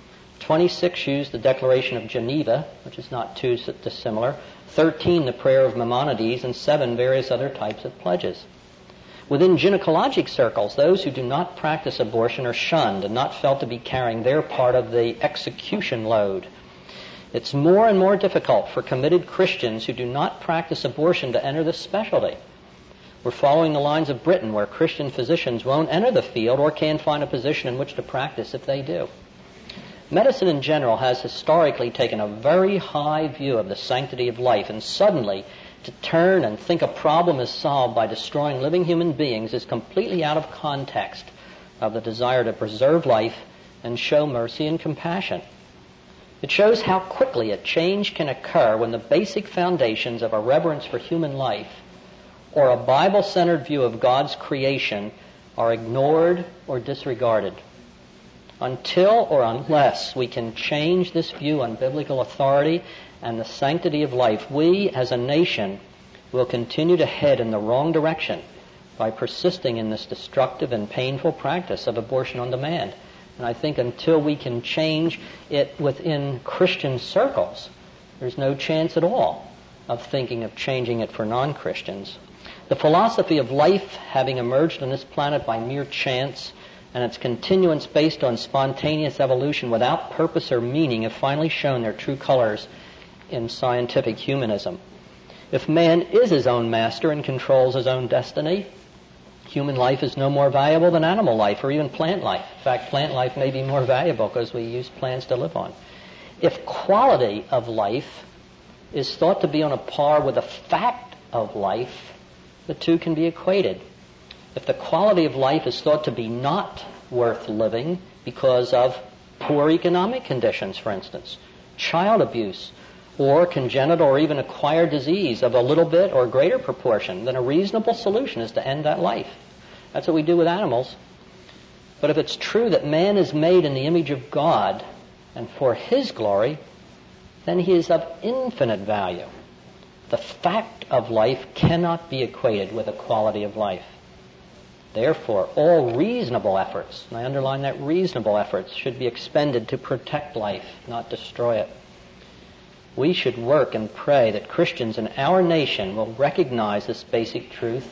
26 use the Declaration of Geneva, which is not too dissimilar, 13 the Prayer of Maimonides, and 7 various other types of pledges. Within gynecologic circles, those who do not practice abortion are shunned and not felt to be carrying their part of the execution load. It's more and more difficult for committed Christians who do not practice abortion to enter this specialty. We're following the lines of Britain, where Christian physicians won't enter the field or can't find a position in which to practice if they do. Medicine in general has historically taken a very high view of the sanctity of life, and suddenly to turn and think a problem is solved by destroying living human beings is completely out of context of the desire to preserve life and show mercy and compassion. It shows how quickly a change can occur when the basic foundations of a reverence for human life or a Bible-centered view of God's creation are ignored or disregarded. Until or unless we can change this view on biblical authority and the sanctity of life, we as a nation will continue to head in the wrong direction by persisting in this destructive and painful practice of abortion on demand. And I think until we can change it within Christian circles, there's no chance at all of thinking of changing it for non-Christians. The philosophy of life having emerged on this planet by mere chance and its continuance based on spontaneous evolution without purpose or meaning have finally shown their true colors in scientific humanism. If man is his own master and controls his own destiny, human life is no more valuable than animal life or even plant life. In fact, plant life may be more valuable because we use plants to live on. If quality of life is thought to be on a par with the fact of life, the two can be equated. If the quality of life is thought to be not worth living because of poor economic conditions, for instance, child abuse, or congenital or even acquired disease of a little bit or greater proportion, then a reasonable solution is to end that life. That's what we do with animals. But if it's true that man is made in the image of God and for His glory, then he is of infinite value. The fact of life cannot be equated with the quality of life. Therefore, all reasonable efforts, and I underline that reasonable efforts, should be expended to protect life, not destroy it. We should work and pray that Christians in our nation will recognize this basic truth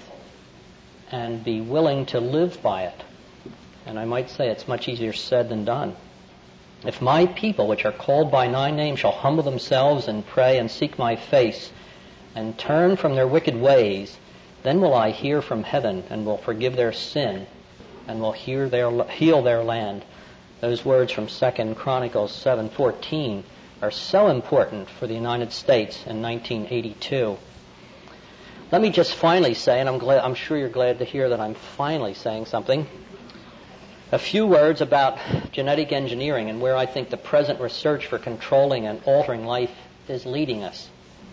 and be willing to live by it. And I might say it's much easier said than done. If my people, which are called by my name, shall humble themselves and pray and seek my face and turn from their wicked ways, then will I hear from heaven and will forgive their sin and will heal their land. Those words from 2 Chronicles 7:14 are so important for the United States in 1982. Let me just finally say, and I'm sure you're glad to hear that I'm finally saying something, a few words about genetic engineering and where I think the present research for controlling and altering life is leading us.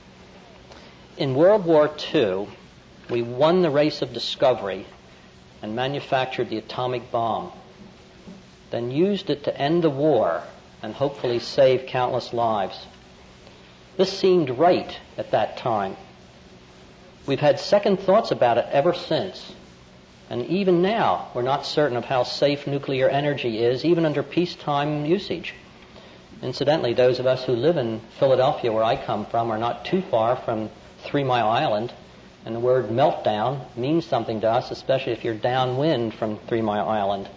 In World War II, we won the race of discovery and manufactured the atomic bomb, then used it to end the war and hopefully save countless lives. This seemed right at that time. We've had second thoughts about it ever since. And even now, we're not certain of how safe nuclear energy is, even under peacetime usage. Incidentally, those of us who live in Philadelphia, where I come from, are not too far from 3 Mile Island, and the word meltdown means something to us, especially if you're downwind from 3 Mile Island.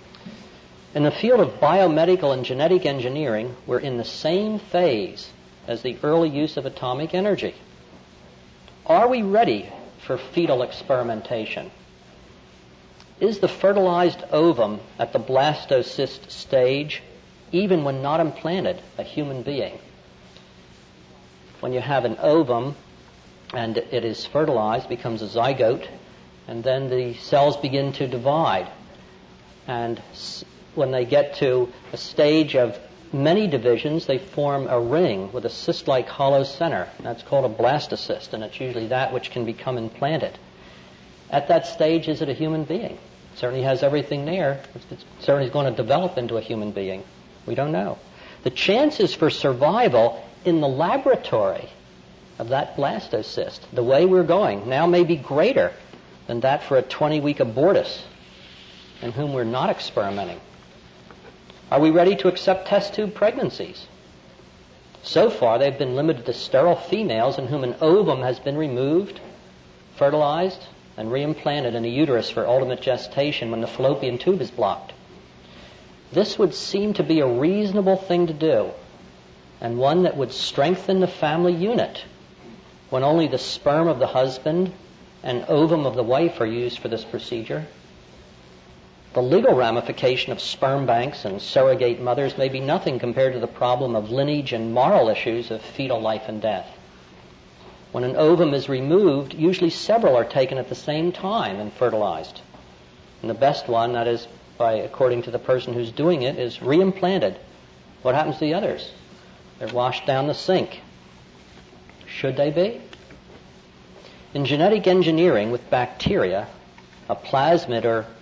In the field of biomedical and genetic engineering, we're in the same phase as the early use of atomic energy. Are we ready for fetal experimentation? Is the fertilized ovum at the blastocyst stage, even when not implanted, a human being? When you have an ovum and it is fertilized, becomes a zygote, and then the cells begin to divide. And when they get to a stage of many divisions, they form a ring with a cyst-like hollow center. That's called a blastocyst, and it's usually that which can become implanted. At that stage, is it a human being? It certainly has everything there. It certainly is going to develop into a human being. We don't know. The chances for survival in the laboratory of that blastocyst, the way we're going, now may be greater than that for a 20-week abortus in whom we're not experimenting. Are we ready to accept test tube pregnancies? So far, they've been limited to sterile females in whom an ovum has been removed, fertilized, and reimplanted in a uterus for ultimate gestation when the fallopian tube is blocked. This would seem to be a reasonable thing to do, and one that would strengthen the family unit when only the sperm of the husband and ovum of the wife are used for this procedure. The legal ramification of sperm banks and surrogate mothers may be nothing compared to the problem of lineage and moral issues of fetal life and death. When an ovum is removed, usually several are taken at the same time and fertilized. And the best one, that is, according to the person who's doing it, is reimplanted. What happens to the others? They're washed down the sink. Should they be? In genetic engineering with bacteria, a plasmid or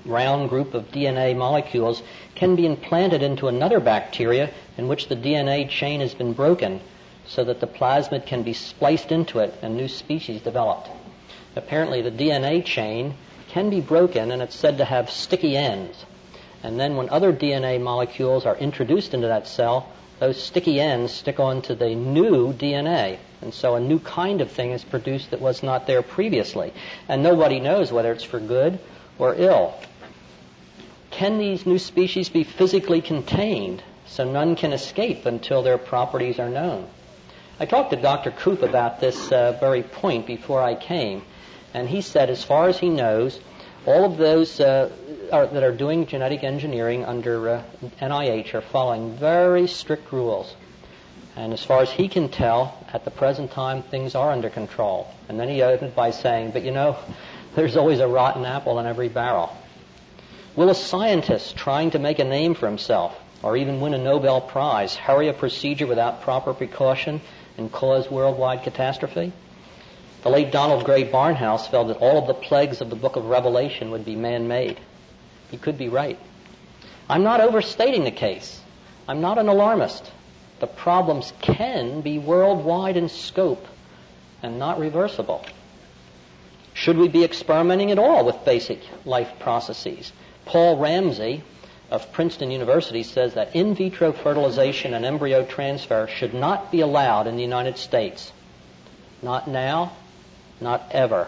round group of DNA molecules can be implanted into another bacteria in which the DNA chain has been broken so that the plasmid can be spliced into it and new species developed. Apparently the DNA chain can be broken, and it's said to have sticky ends. And then when other DNA molecules are introduced into that cell, those sticky ends stick onto the new DNA. And so a new kind of thing is produced that was not there previously. And nobody knows whether it's for good or ill. Can these new species be physically contained so none can escape until their properties are known? I talked to Dr. Koop about this very point before I came, and he said as far as he knows, all of those that are doing genetic engineering under NIH are following very strict rules. And as far as he can tell, at the present time, things are under control. And then he opened by saying, but there's always a rotten apple in every barrel. Will a scientist trying to make a name for himself, or even win a Nobel Prize, hurry a procedure without proper precaution and cause worldwide catastrophe? The late Donald Gray Barnhouse felt that all of the plagues of the book of Revelation would be man-made. He could be right. I'm not overstating the case. I'm not an alarmist. The problems can be worldwide in scope and not reversible. Should we be experimenting at all with basic life processes? Paul Ramsey of Princeton University says that in vitro fertilization and embryo transfer should not be allowed in the United States. Not now, not ever.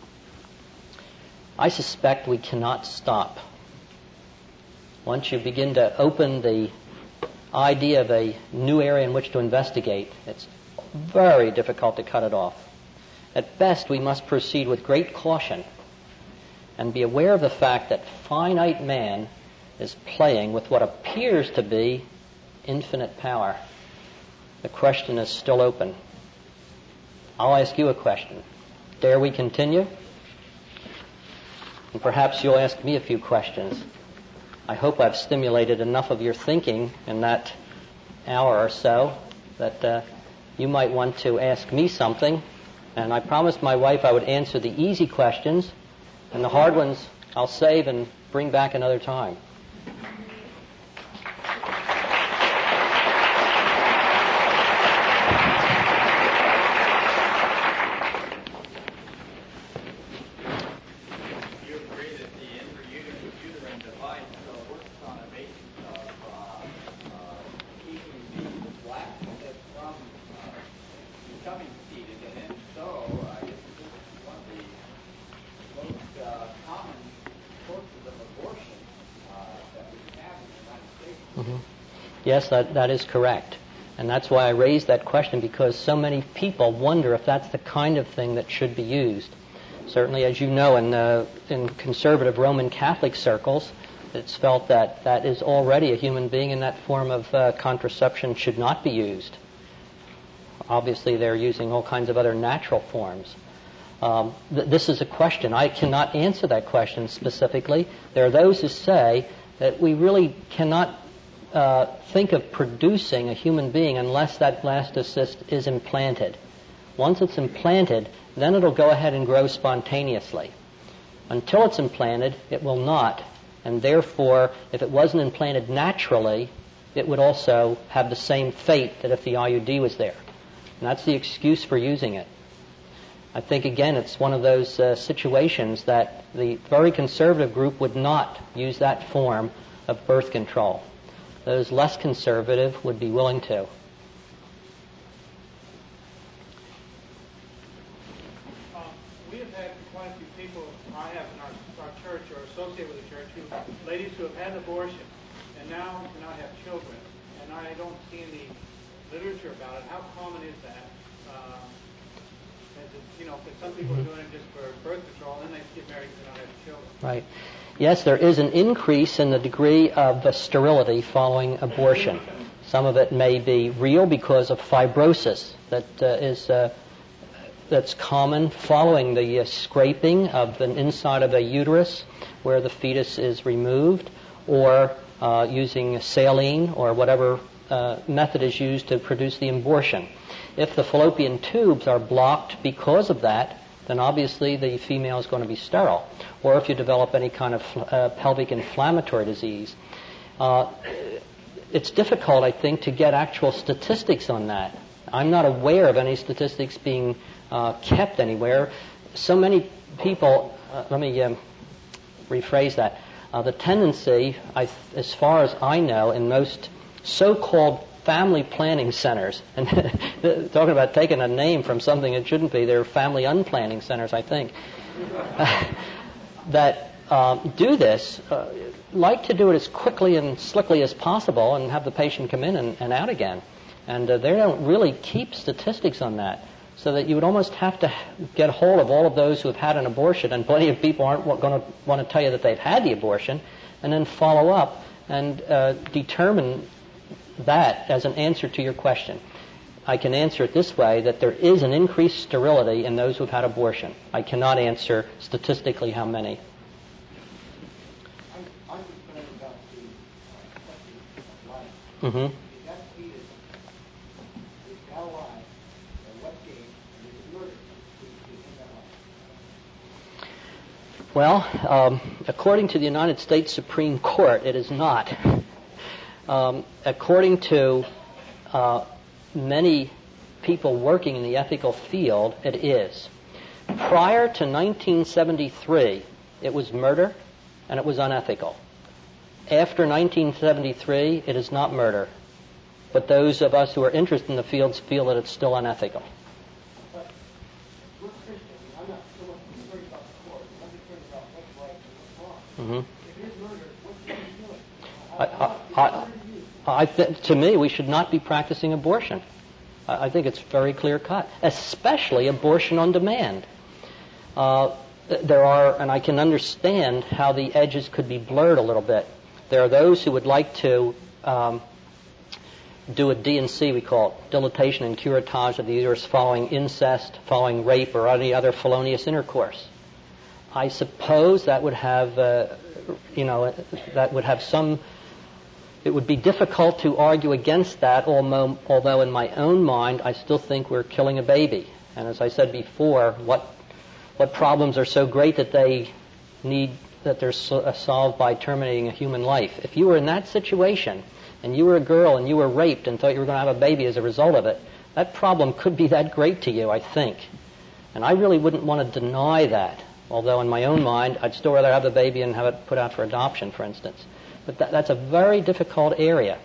I suspect we cannot stop. Once you begin to open the idea of a new area in which to investigate, it's very difficult to cut it off. At best, we must proceed with great caution and be aware of the fact that finite man is playing with what appears to be infinite power. The question is still open. I'll ask you a question. Dare we continue? And perhaps you'll ask me a few questions. I hope I've stimulated enough of your thinking in that hour or so that you might want to ask me something. And I promised my wife I would answer the easy questions, and the hard ones I'll save and bring back another time. Yes, that is correct. And that's why I raised that question, because so many people wonder if that's the kind of thing that should be used. Certainly, as you know, in conservative Roman Catholic circles, it's felt that that is already a human being and that form of contraception should not be used. Obviously, they're using all kinds of other natural forms. This is a question. I cannot answer that question specifically. There are those who say that we really cannot think of producing a human being unless that blastocyst is implanted. Once it's implanted, then it'll go ahead and grow spontaneously. Until it's implanted, it will not. And therefore, if it wasn't implanted naturally, it would also have the same fate that if the IUD was there. And that's the excuse for using it. I think, again, it's one of those situations that the very conservative group would not use that form of birth control. Those less conservative would be willing to. We have had quite a few people, I have in our church or associated with the church, ladies who have had abortion and now cannot have children. And I don't see any literature about it. How common is that? Because some people are doing it just for birth control, and then they get married and they don't have children. Right. Yes, there is an increase in the degree of sterility following abortion. Some of it may be real because of fibrosis that's common following the scraping of the inside of a uterus where the fetus is removed, or using saline or whatever method is used to produce the abortion. If the fallopian tubes are blocked because of that, then obviously the female is going to be sterile. Or if you develop any kind of pelvic inflammatory disease. It's difficult, I think, to get actual statistics on that. I'm not aware of any statistics being kept anywhere. So many people, let me rephrase that. The tendency, as far as I know, in most so-called family planning centers, and talking about taking a name from something it shouldn't be, they're family unplanning centers, I think, that do this, like to do it as quickly and slickly as possible and have the patient come in and out again. And they don't really keep statistics on that, so that you would almost have to get hold of all of those who have had an abortion, and plenty of people aren't going to want to tell you that they've had the abortion, and then follow up and determine that as an answer to your question. I can answer it this way, that there is an increased sterility in those who have had abortion. I cannot answer statistically how many. I'm concerned about the question of life. Mm-hmm. If that fetus is now alive, at what game is it murdered to end that life? Well, according to the United States Supreme Court, it is not. According to many people working in the ethical field, it is. Prior to 1973, it was murder and it was unethical. After 1973, it is not murder. But those of us who are interested in the fields feel that it's still unethical. But we're Christians. I'm not so much concerned about the court. I'm concerned about what's right and what's wrong. Mm-hmm. If it is murder, what's the doing? To me, we should not be practicing abortion. I think it's very clear cut, especially abortion on demand. There are, and I can understand how the edges could be blurred a little bit. There are those who would like to do a D&C, we call it, dilatation and curettage of the uterus following incest, following rape, or any other felonious intercourse. I suppose that would have, some. It would be difficult to argue against that, although in my own mind I still think we're killing a baby. And as I said before, what problems are so great that they're solved by terminating a human life? If you were in that situation and you were a girl and you were raped and thought you were going to have a baby as a result of it, that problem could be that great to you, I think. And I really wouldn't want to deny that, although in my own mind I'd still rather have the baby and have it put out for adoption, for instance. But that's a very difficult area.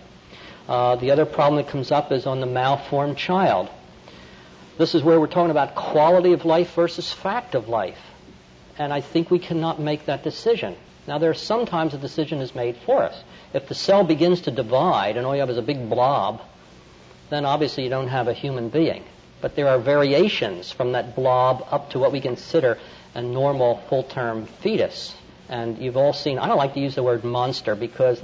The other problem that comes up is on the malformed child. This is where we're talking about quality of life versus fact of life. And I think we cannot make that decision. Now, there are sometimes a decision is made for us. If the cell begins to divide and all you have is a big blob, then obviously you don't have a human being. But there are variations from that blob up to what we consider a normal full-term fetus. And you've all seen, I don't like to use the word monster because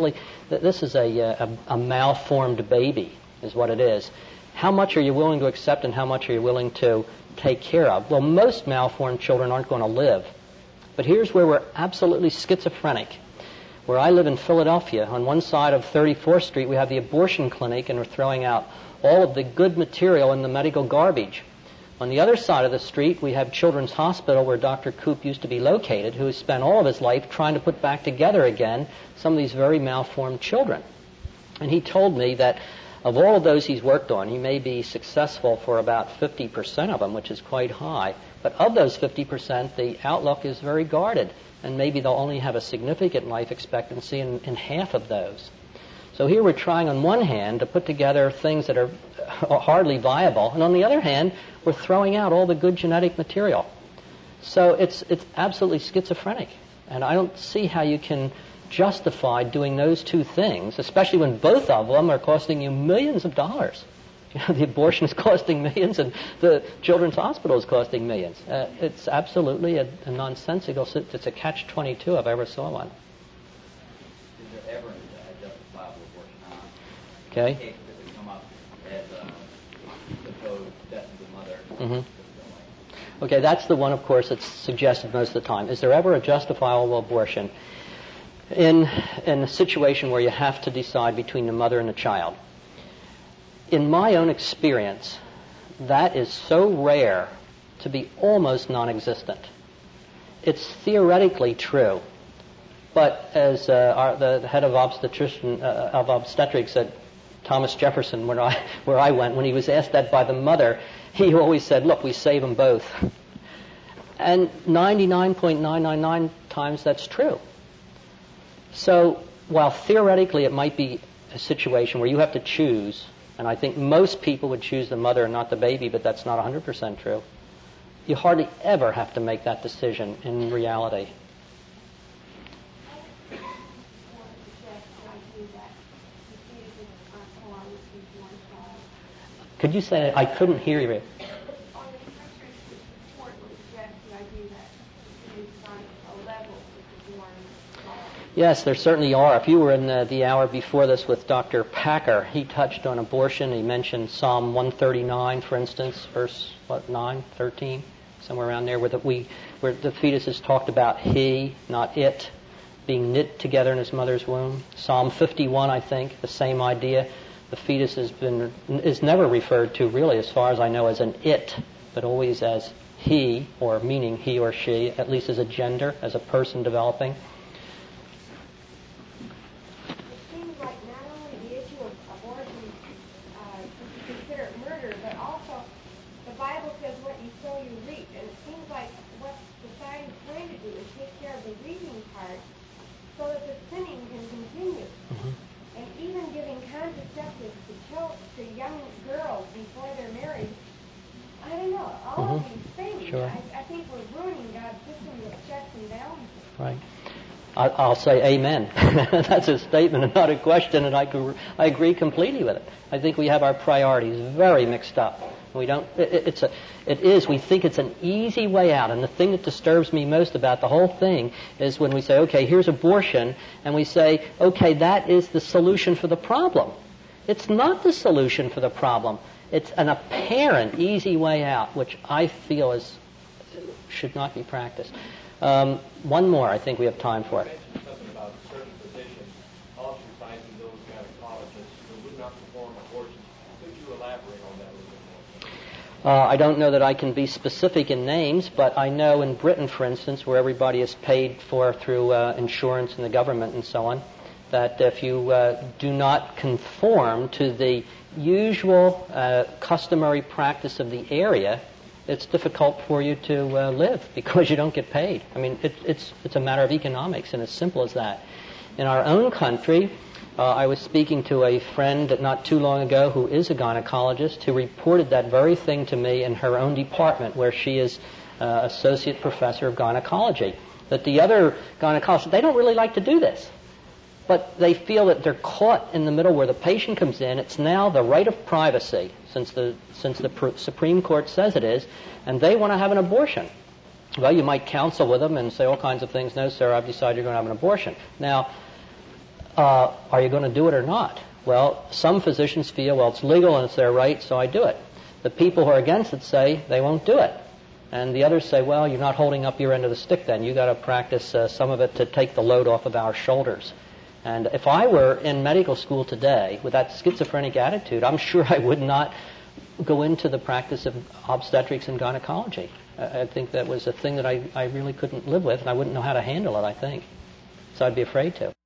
this is a malformed baby is what it is. How much are you willing to accept and how much are you willing to take care of? Well, most malformed children aren't going to live. But here's where we're absolutely schizophrenic. Where I live in Philadelphia, on one side of 34th Street, we have the abortion clinic and we're throwing out all of the good material in the medical garbage. On the other side of the street, we have Children's Hospital, where Dr. Koop used to be located, who has spent all of his life trying to put back together again some of these very malformed children. And he told me that of all of those he's worked on, he may be successful for about 50% of them, which is quite high. But of those 50%, the outlook is very guarded, and maybe they'll only have a significant life expectancy in half of those. So here we're trying on one hand to put together things that are hardly viable, and on the other hand, we're throwing out all the good genetic material. So it's absolutely schizophrenic, and I don't see how you can justify doing those two things, especially when both of them are costing you millions of dollars. You know, the abortion is costing millions, and the Children's Hospital is costing millions. It's absolutely a nonsensical. It's a catch-22 if I ever saw one. Is there ever a justifiable abortion? Okay. Cases that come up as supposed death of the mother. Mm-hmm. Okay, that's the one, of course, that's suggested most of the time. Is there ever a justifiable abortion in a situation where you have to decide between the mother and the child? In my own experience, that is so rare to be almost non-existent. It's theoretically true, but as the head of obstetrics at Thomas Jefferson, where I went, when he was asked that by the mother, he always said, look, we save them both. And 99.999 times that's true. So while theoretically it might be a situation where you have to choose, and I think most people would choose the mother and not the baby, but that's not 100% true, you hardly ever have to make that decision in reality. Could you say that? I couldn't hear you. Yes, there certainly are. If you were in the hour before this with Dr. Packer, he touched on abortion. He mentioned Psalm 139, for instance, verse 9, 13, somewhere around there, where the fetus is talked about he, not it, being knit together in his mother's womb. Psalm 51, I think, the same idea. The fetus is never referred to, really, as far as I know, as an it, but always as he, or meaning he or she, at least as a gender, as a person developing. So that the sinning can continue. Mm-hmm. And even giving contraceptives to young girls before they're married, I don't know, all of these things. Sure. I think we're ruining God's system of checks and balances. Right. I'll say amen. That's a statement and not a question, and I agree completely with it. I think we have our priorities very mixed up. We don't. We think it's an easy way out, and the thing that disturbs me most about the whole thing is when we say, okay, here's abortion, and we say, okay, that is the solution for the problem. It's not the solution for the problem. It's an apparent easy way out, which I feel should not be practiced. One more, I think we have time for. You mentioned something about certain physicians ostracizing those gynecologists who would not perform abortions. Could you elaborate on that a little bit more? I don't know that I can be specific in names, but I know in Britain, for instance, where everybody is paid for through insurance and the government and so on, that if you do not conform to the usual customary practice of the area, it's difficult for you to live because you don't get paid. I mean, it's a matter of economics, and as simple as that. In our own country, I was speaking to a friend not too long ago who is a gynecologist who reported that very thing to me in her own department where she is associate professor of gynecology. That the other gynecologists, they don't really like to do this. But they feel that they're caught in the middle where the patient comes in. It's now the right of privacy, since the Supreme Court says it is, and they want to have an abortion. Well, you might counsel with them and say all kinds of things. No, sir, I've decided you're going to have an abortion. Now, are you going to do it or not? Well, some physicians feel, well, it's legal and it's their right, so I do it. The people who are against it say they won't do it. And the others say, well, you're not holding up your end of the stick then. You've got to practice some of it to take the load off of our shoulders. And if I were in medical school today with that schizophrenic attitude, I'm sure I would not go into the practice of obstetrics and gynecology. I think that was a thing that I really couldn't live with, and I wouldn't know how to handle it, I think. So I'd be afraid to.